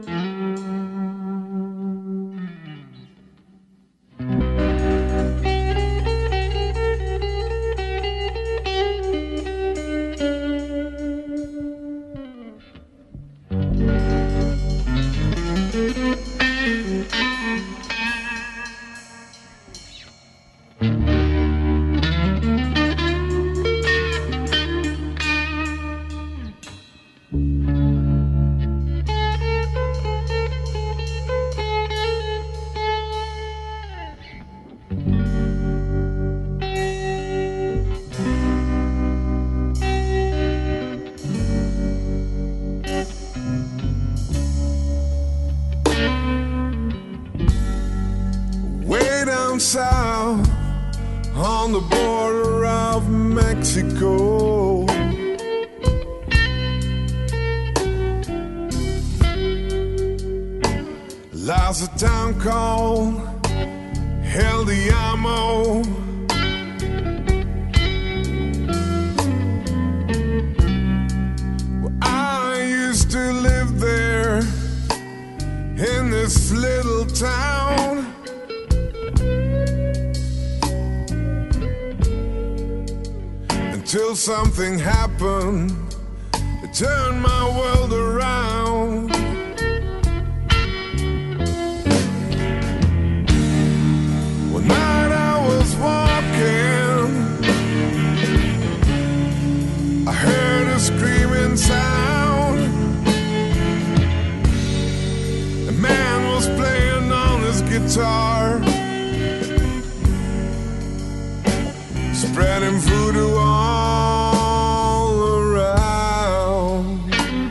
South on the border of Mexico, lies a town called El Diamo. Well, I used to live there in this little town. Till something happened, it turned my world around. One night I was walking, I heard a screaming sound. A man was playing on his guitar, spreading voodoo all around.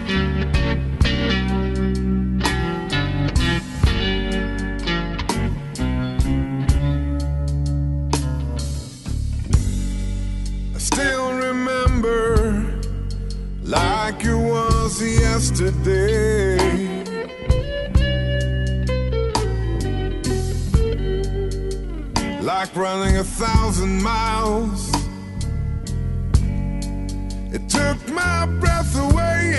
I still remember like it was yesterday, like running 1,000 miles. It took my breath away.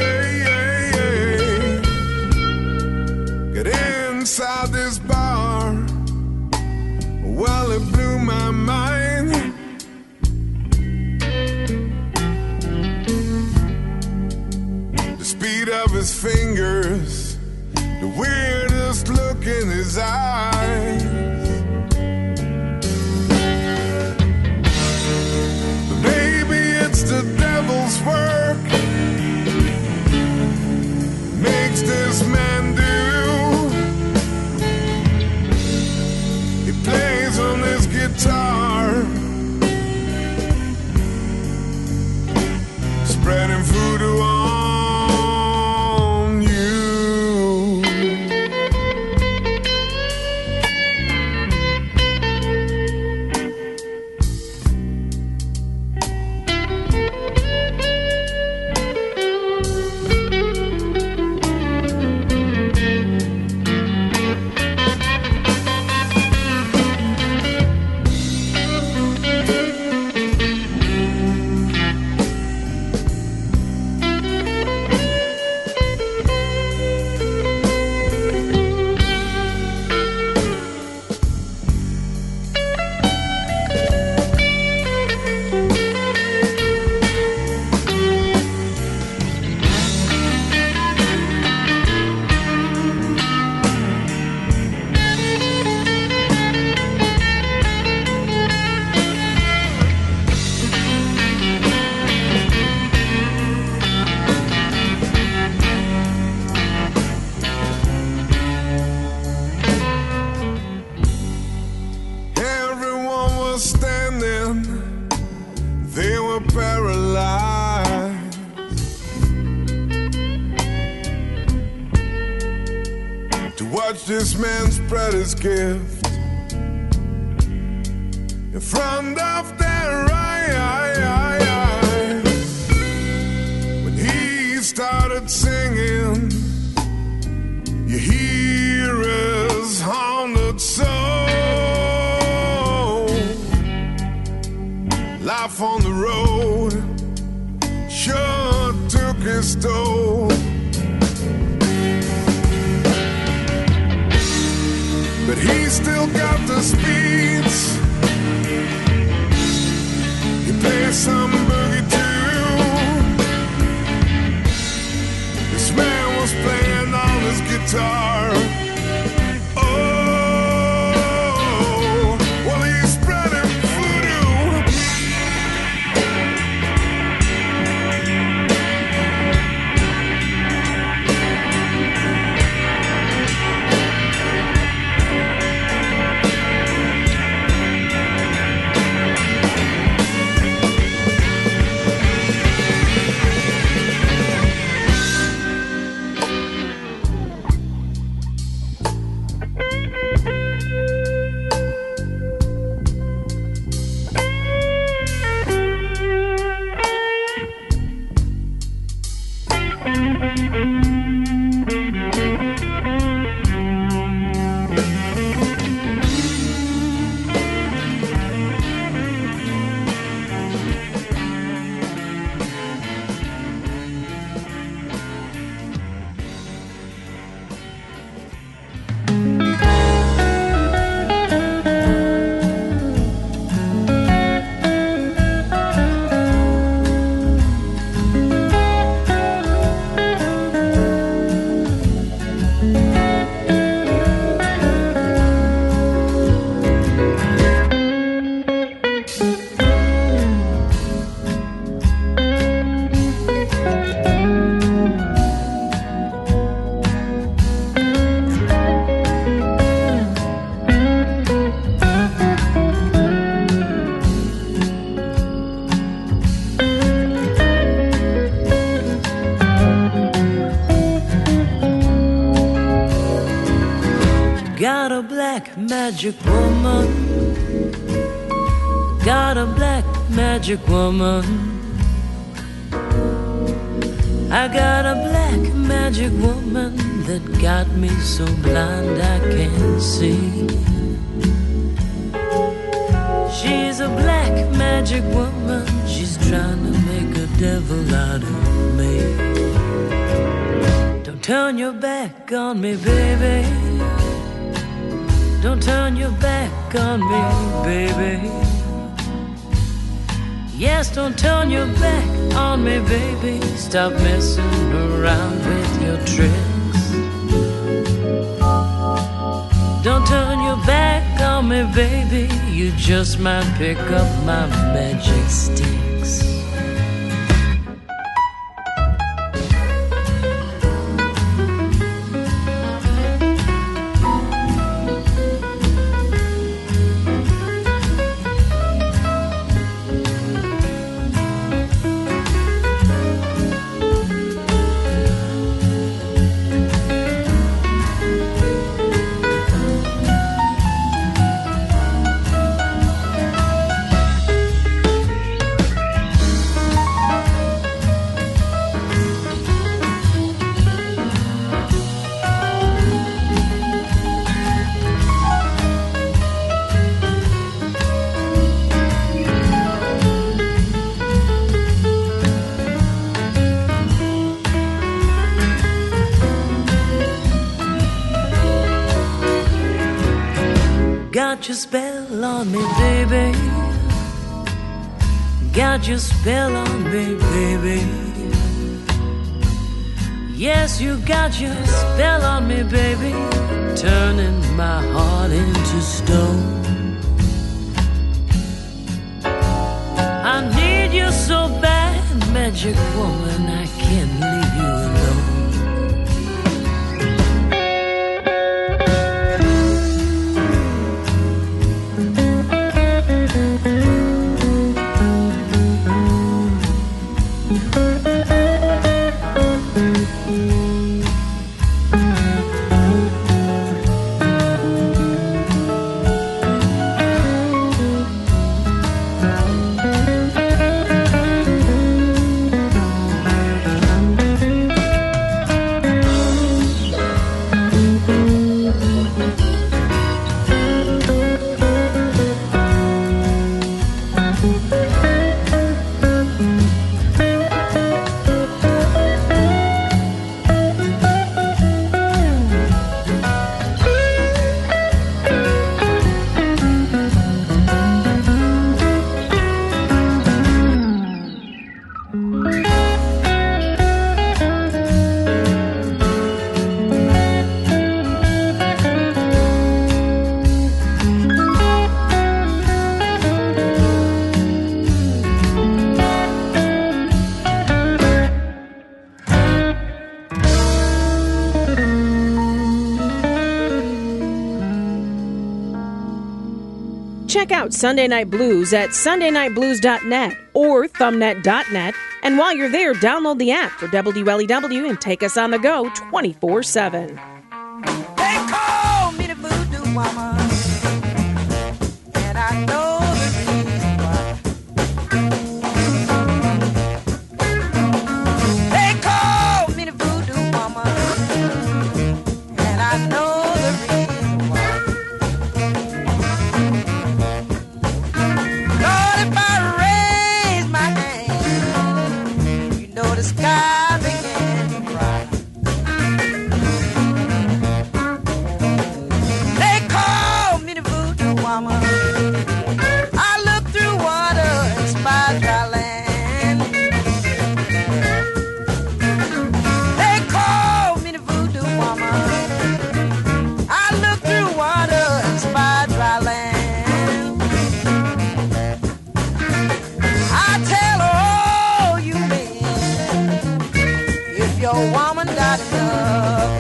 Get inside this bar, well, it blew my mind. The speed of his fingers, the weirdest look in his eyes. It's the devil's work, makes this man do. He plays on his guitar, spreading voodoo on you. watch this man spread his gift and the front of their eyes. When he started singing, you hear his haunted soul. Life on the road sure took his toll. But he still got the speeds. He plays some boogie too. This man was playing on his guitar. Oh, well, he's spreading voodoo. Got a black magic woman. Got a black magic woman. I got a black magic woman that got me so blind I can't see. She's a black magic woman. She's trying to make a devil out of me. Don't turn your back on me, baby. Don't turn your back on me, baby. Yes, don't turn your back on me, baby. Stop messing around with your tricks. Don't turn your back on me, baby. You just might pick up my magic sticks. Got your spell on me, baby. Got your spell on me, baby. Yes, you got your spell on me, baby. Turning my heart into stone. I need you so bad, magic woman, I can't leave you alone. Check out Sunday Night Blues at sundaynightblues.net or thumbnet.net. And while you're there, download the app for WLEW and take us on the go 24/7. They call me the voodoo woman, and I know the reason why. They call me the voodoo woman, and I know the reason why. Lord, if I raise my hand, you know the sky began to cry. They call me the voodoo woman. I look through water and spy dry land. They call me the voodoo woman. I look through water and spy dry land. I tell all you men, if your woman got enough,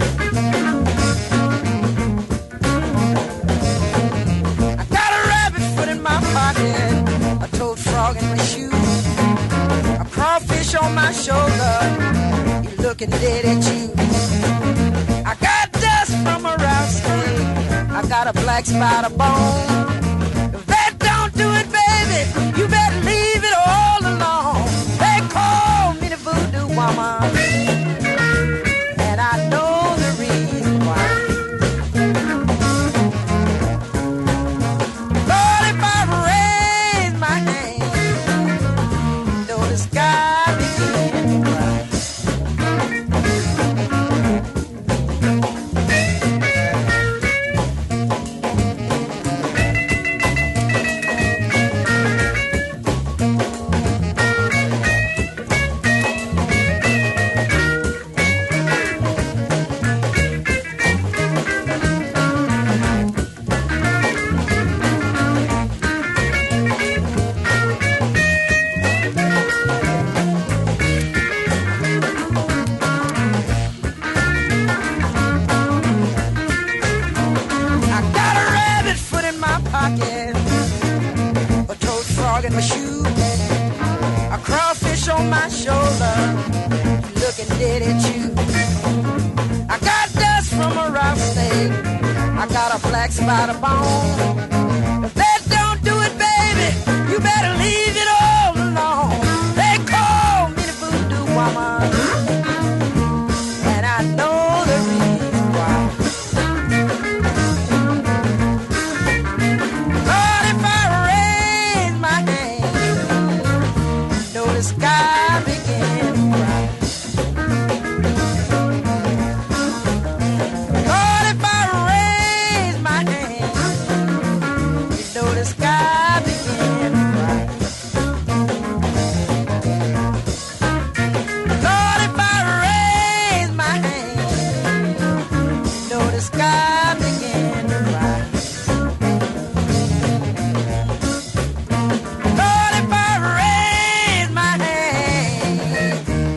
I got a rabbit foot in my pocket, a toad frog in my shoe, a crawfish on my shoulder, you looking dead at you. I got dust from a rattlesnake, I got a black spider bone. If that don't do it, baby, you better leave it all alone. They call me the voodoo woman, and I know the reason why. Lord, if I raise my hand, you know the sky begin to cry. I got a rabbit foot in my pocket, a toad frog in my shoe, a crawfish on my shoulder, looking dead at you. I got dust from a rattlesnake, I got a black spider bone. If that don't do it, baby, you better leave it all alone. They call me the voodoo woman, and I know the reason why. Lord, if I raise my hand, you know the sky begin to cry. Lord, if I raise my hand, you know the sky begin to cry. Lord, if I raise my hand, you know the sky begin to cry. Lord, if I raise my hand,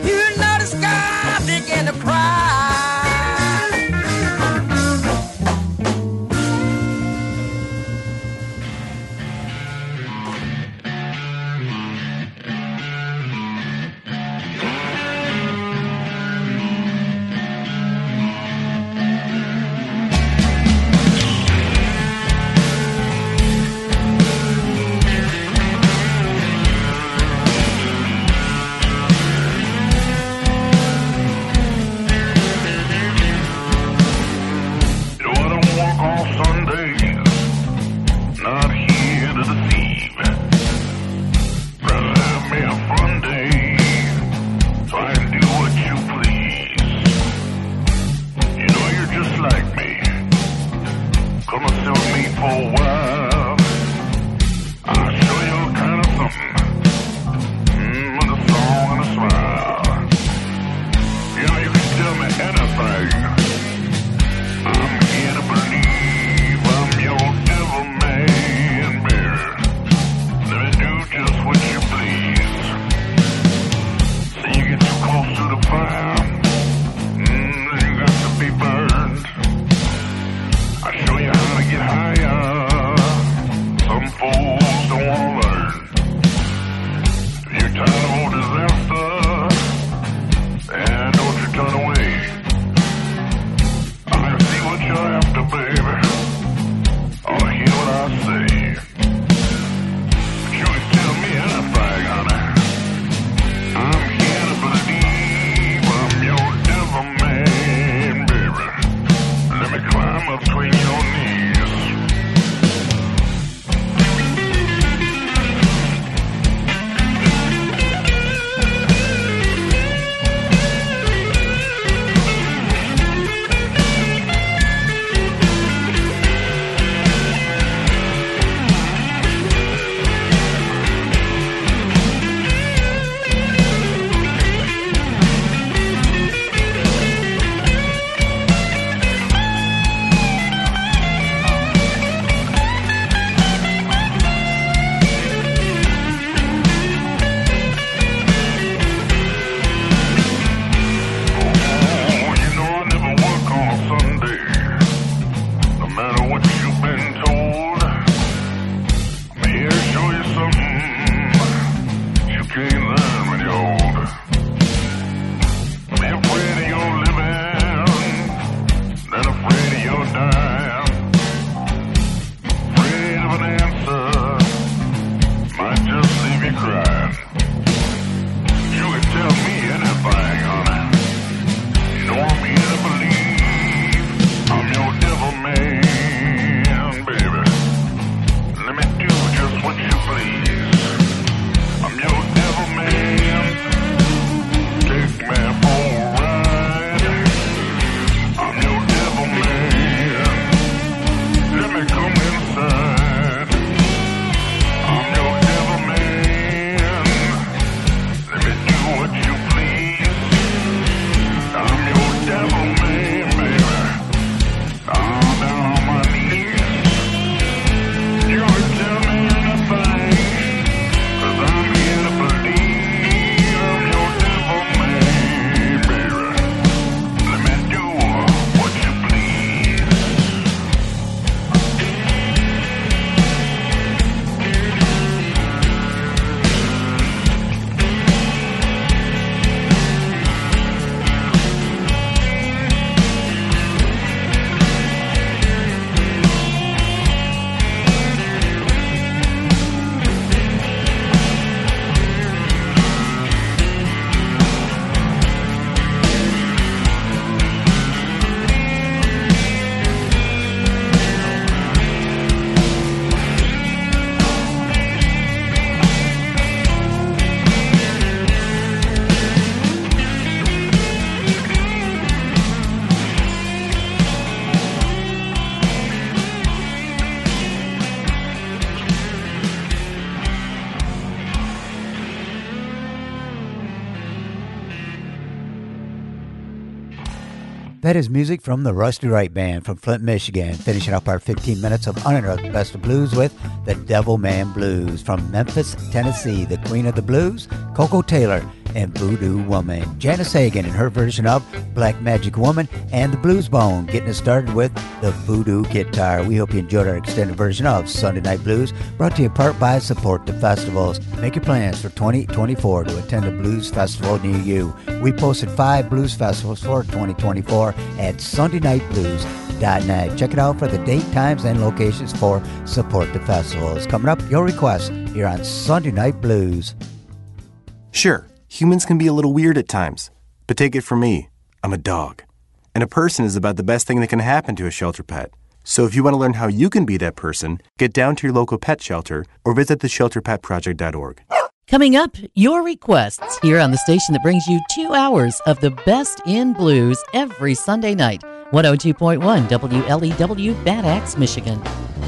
That is music from the Rusty Wright Band from Flint, Michigan, finishing up our 15 minutes of uninterrupted Best of Blues with the Devilman Blues from Memphis, Tennessee, the Queen of the Blues, Coco Taylor, and Voodoo Woman. Janice Hagen in her version of Black Magic Woman, and the Blues Bone, getting us started with the Voodoo Guitar. We hope you enjoyed our extended version of Sunday Night Blues, brought to you in part by Support the Festivals. Make your plans for 2024 to attend a blues festival near you. We posted 5 blues festivals for 2024 at sundaynightblues.net. Check it out for the date, times, and locations for Support the Festivals. Coming up, your request here on Sunday Night Blues. Sure, humans can be a little weird at times, but take it from me, I'm a dog. And a person is about the best thing that can happen to a shelter pet. So if you want to learn how you can be that person, get down to your local pet shelter or visit theshelterpetproject.org. Coming up, your requests here on the station that brings you 2 hours of the best in blues every Sunday night. 102.1 WLEW, Bad Axe, Michigan.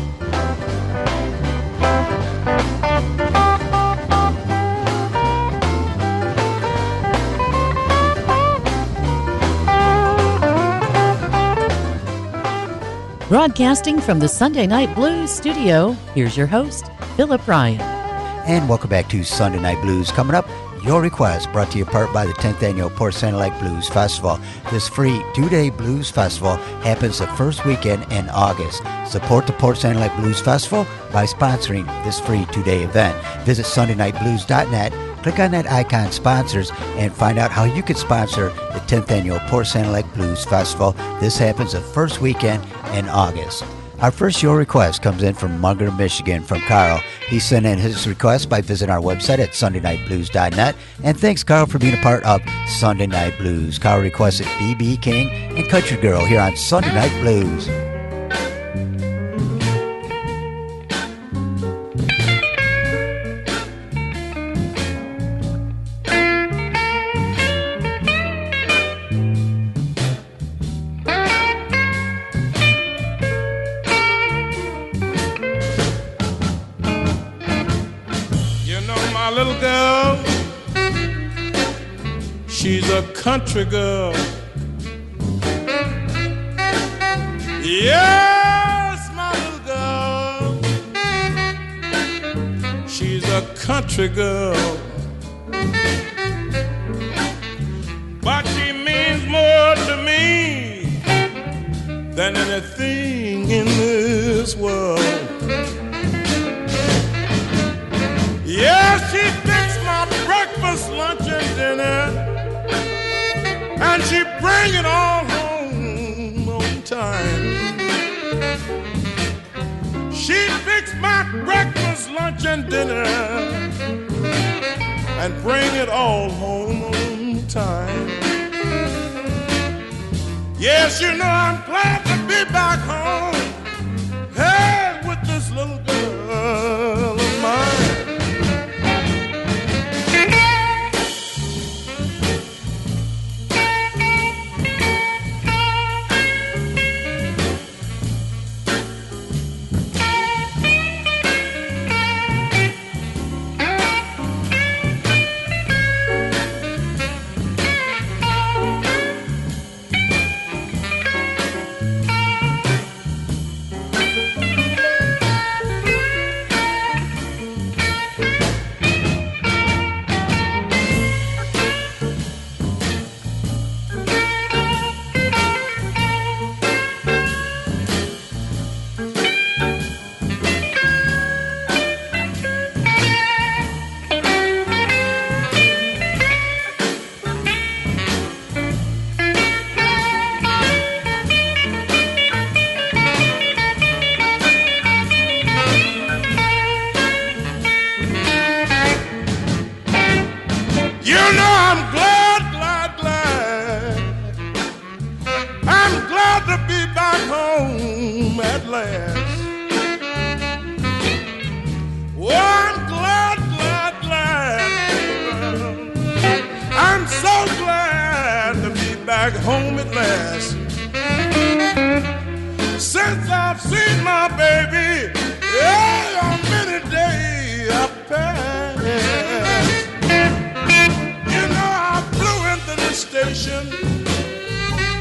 Broadcasting from the Sunday Night Blues studio, here's your host, Philip Ryan. And welcome back to Sunday Night Blues. Coming up, your request, brought to you in part by the 10th Annual Port Sound Lake Blues Festival. This free 2-day blues festival happens the first weekend in August. Support the Port Sound Lake Blues Festival by sponsoring this free 2-day event. Visit sundaynightblues.net, click on that icon Sponsors, and find out how you can sponsor the 10th Annual Port Sound Lake Blues Festival. This happens the first weekend in August. Our first Your Request comes in from Munger, Michigan, from Carl. He sent in his request by visiting our website at sundaynightblues.net. And thanks, Carl, for being a part of Sunday Night Blues. Carl requested B.B. King and Country Girl here on Sunday Night Blues. She's a country girl. Yes, my little girl. She's a country girl. But she means more to me than anything in this world. Yes, she fixed my breakfast, lunch, and dinner. And she bring it all home on time. She fixed my breakfast, lunch, and dinner, and bring it all home on time. Yes, you know I'm glad to be back home, hey, with this little girl of mine.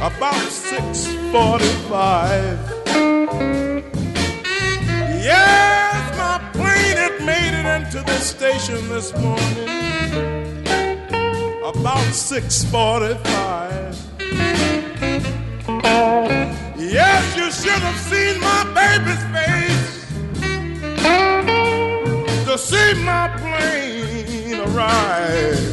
about 6:45. Yes, my plane had made it into the station this morning about 6:45. Yes, you should have seen my baby's face to see my plane arrive.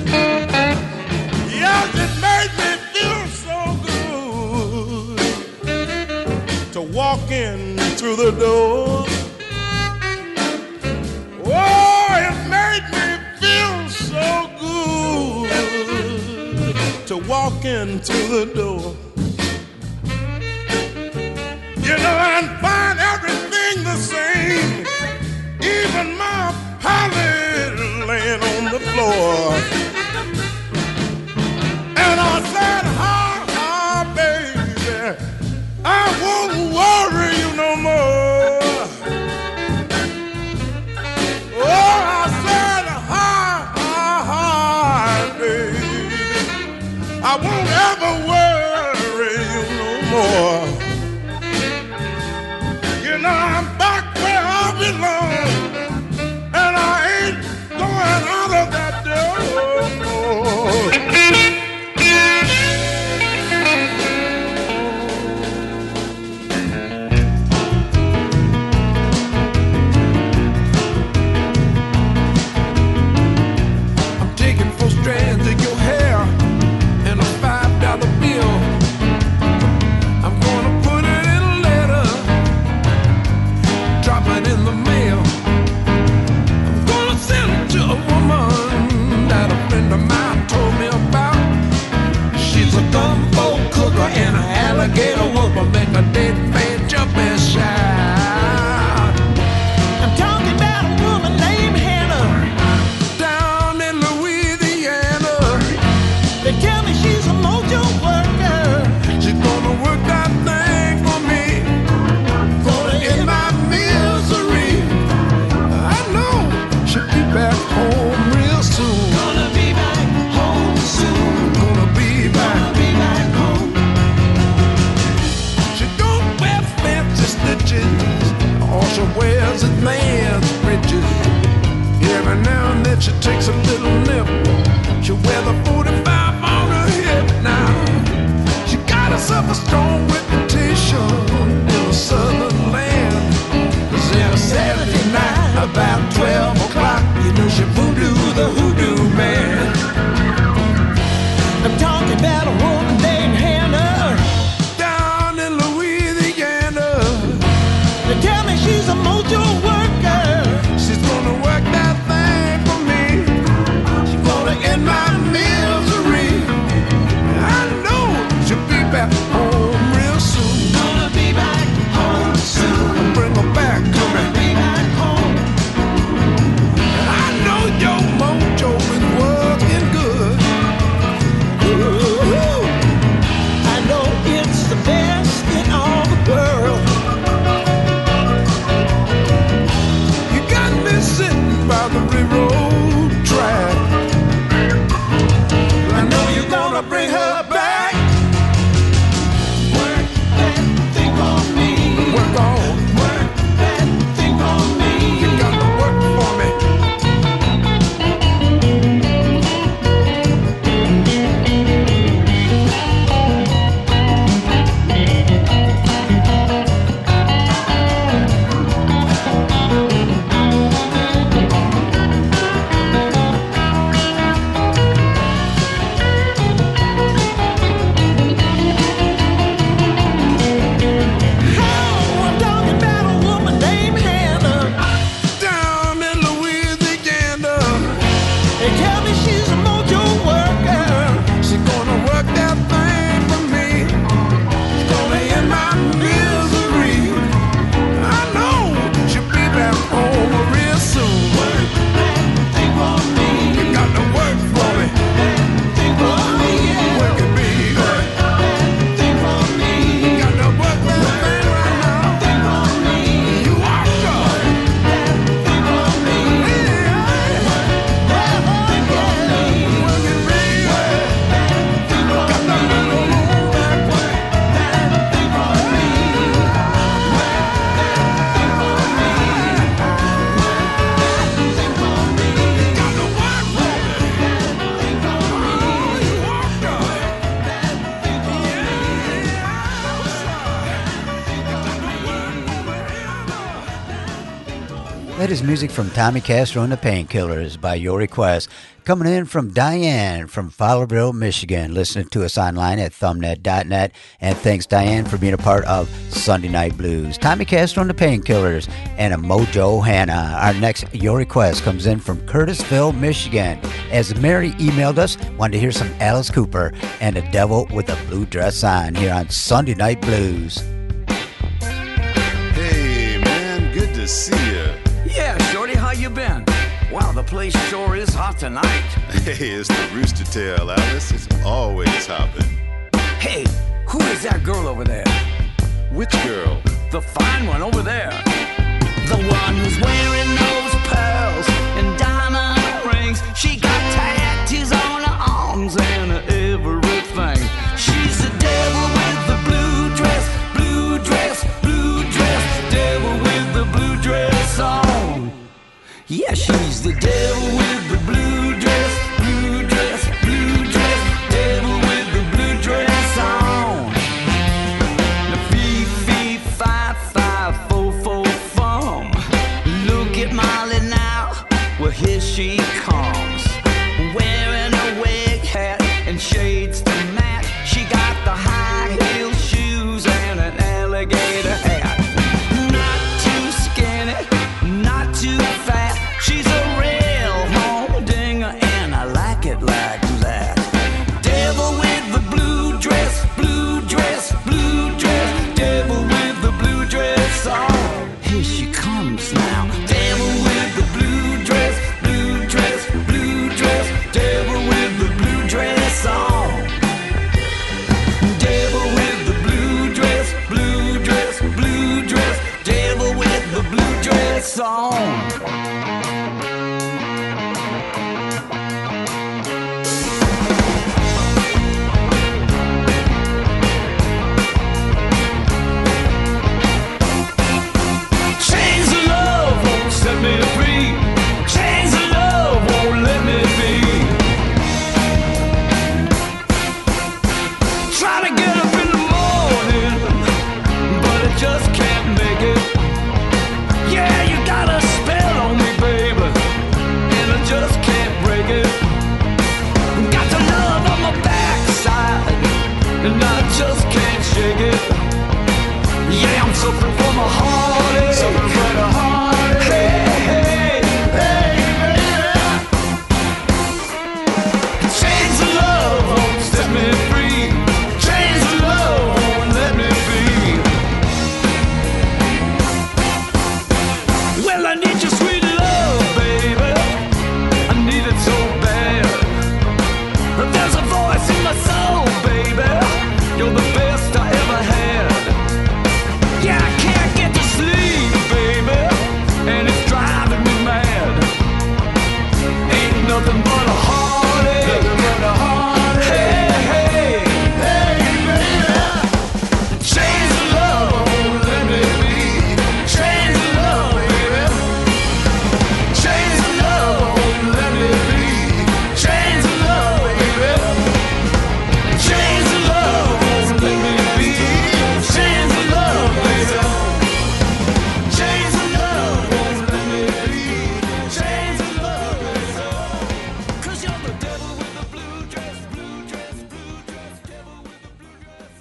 Yes, it made me feel so good to walk in through the door. Oh, it made me feel so good to walk in through the door. You know, and find everything the same, even my pallet laying on the floor. And I said, ha, baby, I won't worry you no more. Oh, I said, ha, baby, I won't ever worry you no more. You know, I'm back where I belong, and I ain't going out of that door. I'm taking 4 strands of your hair and a $5 bill. I'm gonna put it in a letter, drop it in the mail. I'm gonna send it to a woman that a friend of mine told me about. She's a gumbo cooker and an alligator whooper, make a dead man jump and shout. I'm talking about a woman named Hannah down in Louisiana. They tell me she's a mojo worker. She's gonna work that thing for me, gonna end my misery. I know she'll be back home real soon. Gonna be back home soon. Gonna be back home. She don't wear fancy stitches, all she wears is man's breeches. Every now and then she takes a little nip. She wear the 45 on her hip now. She got herself a strong reputation in the southern land. 'Cause in a Saturday night about 12 o'clock, you know she voodoo the hoodoo man. I'm talking about a woman named Hannah down in Louisiana. They tell me she's a mojo worker. She's gonna work that thing for me. She's gonna end my misery. I know she'll be back home real soon. Gonna be back home soon. Bring her back, gonna be back home. And I know your mojo is working. That is music from Tommy Castro and the Painkillers by your request. Coming in from Diane from Fowlerville, Michigan, listening to us online at thumbnet.net. And thanks, Diane, for being a part of Sunday Night Blues. Tommy Castro and the Painkillers and a Mojo Hannah. Our next Your Request comes in from Curtisville, Michigan. As Mary emailed us, wanted to hear some Alice Cooper and The Devil with a Blue Dress On here on Sunday Night Blues. Hey, man, good to see you. Yeah, Shorty, how you been? Wow, the place sure is hot tonight. Hey, it's the Rooster Tail, Alice. It's always hopping. Hey, who is that girl over there? Which girl? The fine one over there. The one who's wearing those pearls and diamond rings. She got tattoos on her arms and everything. She's the devil with the blue dress, blue dress, blue dress. Devil with the blue dress on. Yeah, she's the devil with the blue dress, blue dress, blue dress. Devil with the blue dress on. The fee, fee, fi, fi, fo, fo, fum. Look at Molly now, well here she comes. Wearing a wig hat and shades to match. She got the high heel shoes and an alligator hat. Not too skinny, not too fat. She's a real humdinger and I like it like that. Devil with the blue dress, blue dress, blue dress. Devil with the blue dress on. Here she comes now. Devil with the blue dress, blue dress, blue dress. Devil with the blue dress on. Devil with the blue dress, blue dress, blue dress. Devil with the blue dress on. Chains of love won't set me free. Chains of love won't let me be. Try to get up in the morning, but I just can't make it. Yeah, you got a spell on me, baby, and I just can't break it. Got the love on my backside, and I just can't shake it. Yeah, I'm suffering from a heartache. Suffering from a heartache. Hey, hey, hey, baby. Chains of love won't set me free. Chains of love won't let me be. Well, I need your sweet love, baby. I need it so bad. But there's a voice in my soul, baby. You're the best I ever had. Yeah, I can't get to sleep, baby, and it's driving me mad. Ain't nothing but a heartache. Nothing but a heartache. Hey, hey, hey, baby. Chains of love won't let me be. Chains of love, baby. Chains of love won't let me be. Chains of love, baby. Chains of love won't let me be. Chains of love, baby. Chains of love won't let me be. Chains of love, baby. 'Cause you're the devil with the blue dress, blue dress, blue dress. Devil with the blue dress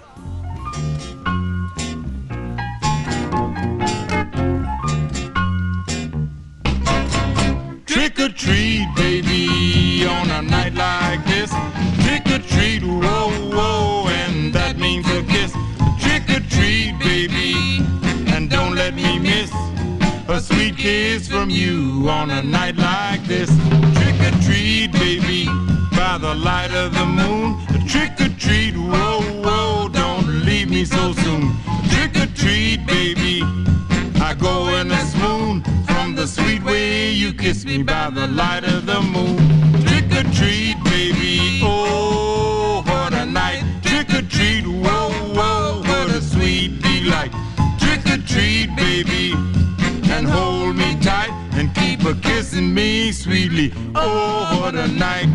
on. Trick or treat, baby, on a night like this. Trick or treat, whoa, whoa, and that means a kiss. Trick or treat, baby, and don't let me miss a sweet kiss from you on a night like this. Trick or treat, baby, by the light of the moon. Trick or treat, whoa, whoa, don't leave me so soon. Trick or treat, baby, I go in a swoon from the sweet way you kiss me by the light of the moon. Trick or treat, baby, oh, what a night. Trick or treat, whoa, whoa, what a sweet delight. Trick or treat, baby, and hold me tight and keep a kissing me sweetly. Oh, what a night.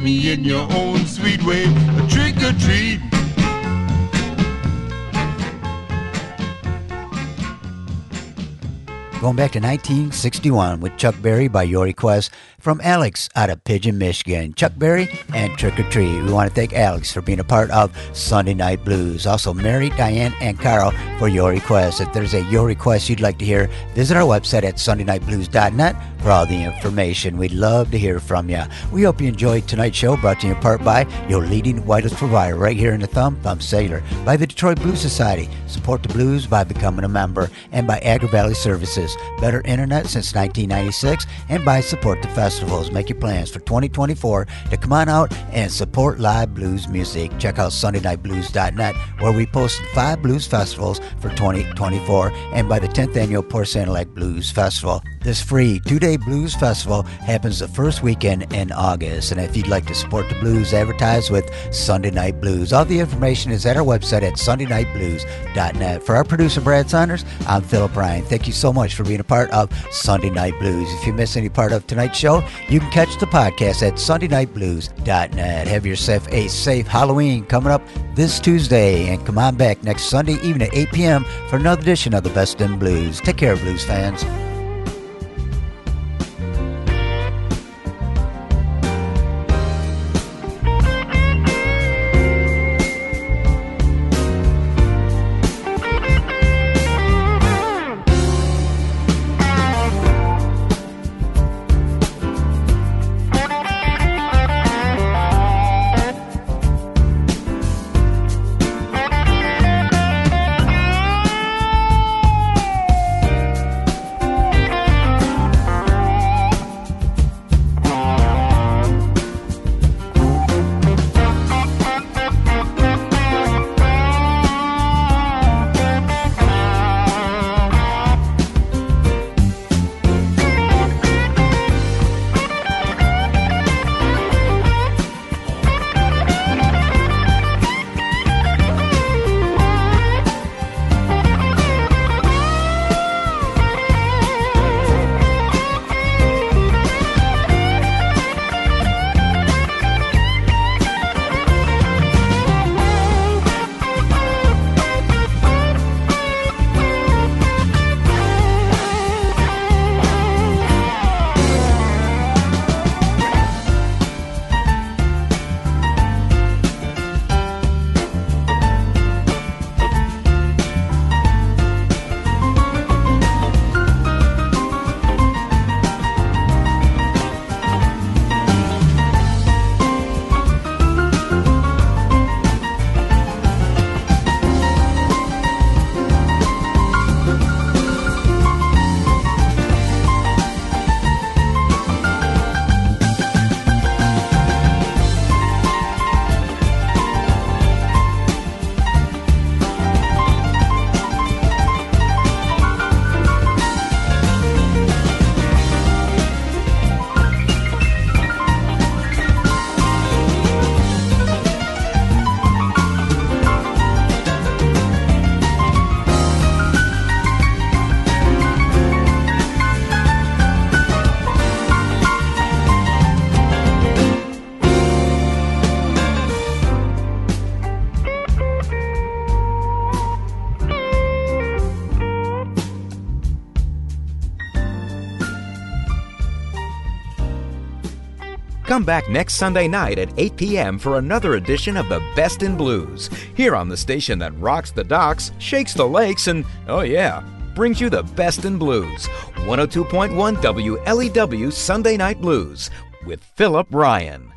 me in your own sweet way. Trick or treat. Going back to 1961 with Chuck Berry by your request from Alex out of Pigeon, Michigan. Chuck Berry and Trick or Treat. We want to thank Alex for being a part of Sunday Night Blues. Also, Mary, Diane, and Carl for your request. If there's a your request you'd like to hear, visit our website at sundaynightblues.net for all the information. We'd love to hear from you. We hope you enjoyed tonight's show, brought to you in part by your leading wireless provider right here in the Thumb Cellular, by the Detroit Blues Society. Support the blues by becoming a member, and by Agri Valley Services. Better internet since 1996, and by Support the Festivals. Make your plans for 2024 to come on out and support live blues music. Check out sundaynightblues.net, where we posted 5 blues festivals for 2024, and by the 10th annual Port St. Elect Blues Festival. This free 2-day blues festival happens the first weekend in August. And if you'd like to support the blues, advertise with Sunday Night Blues. All the information is at our website at sundaynightblues.net. For our producer, Brad Saunders, I'm Philip Ryan. Thank you so much for being a part of Sunday Night Blues. If you miss any part of tonight's show, you can catch the podcast at sundaynightblues.net. Have yourself a safe Halloween coming up this Tuesday. And come on back next Sunday evening at 8 p.m. for another edition of the Best in Blues. Take care, blues fans. Come back next Sunday night at 8 p.m. for another edition of the Best in Blues, here on the station that rocks the docks, shakes the lakes, and, oh yeah, brings you the best in blues. 102.1 WLEW Sunday Night Blues with Philip Ryan.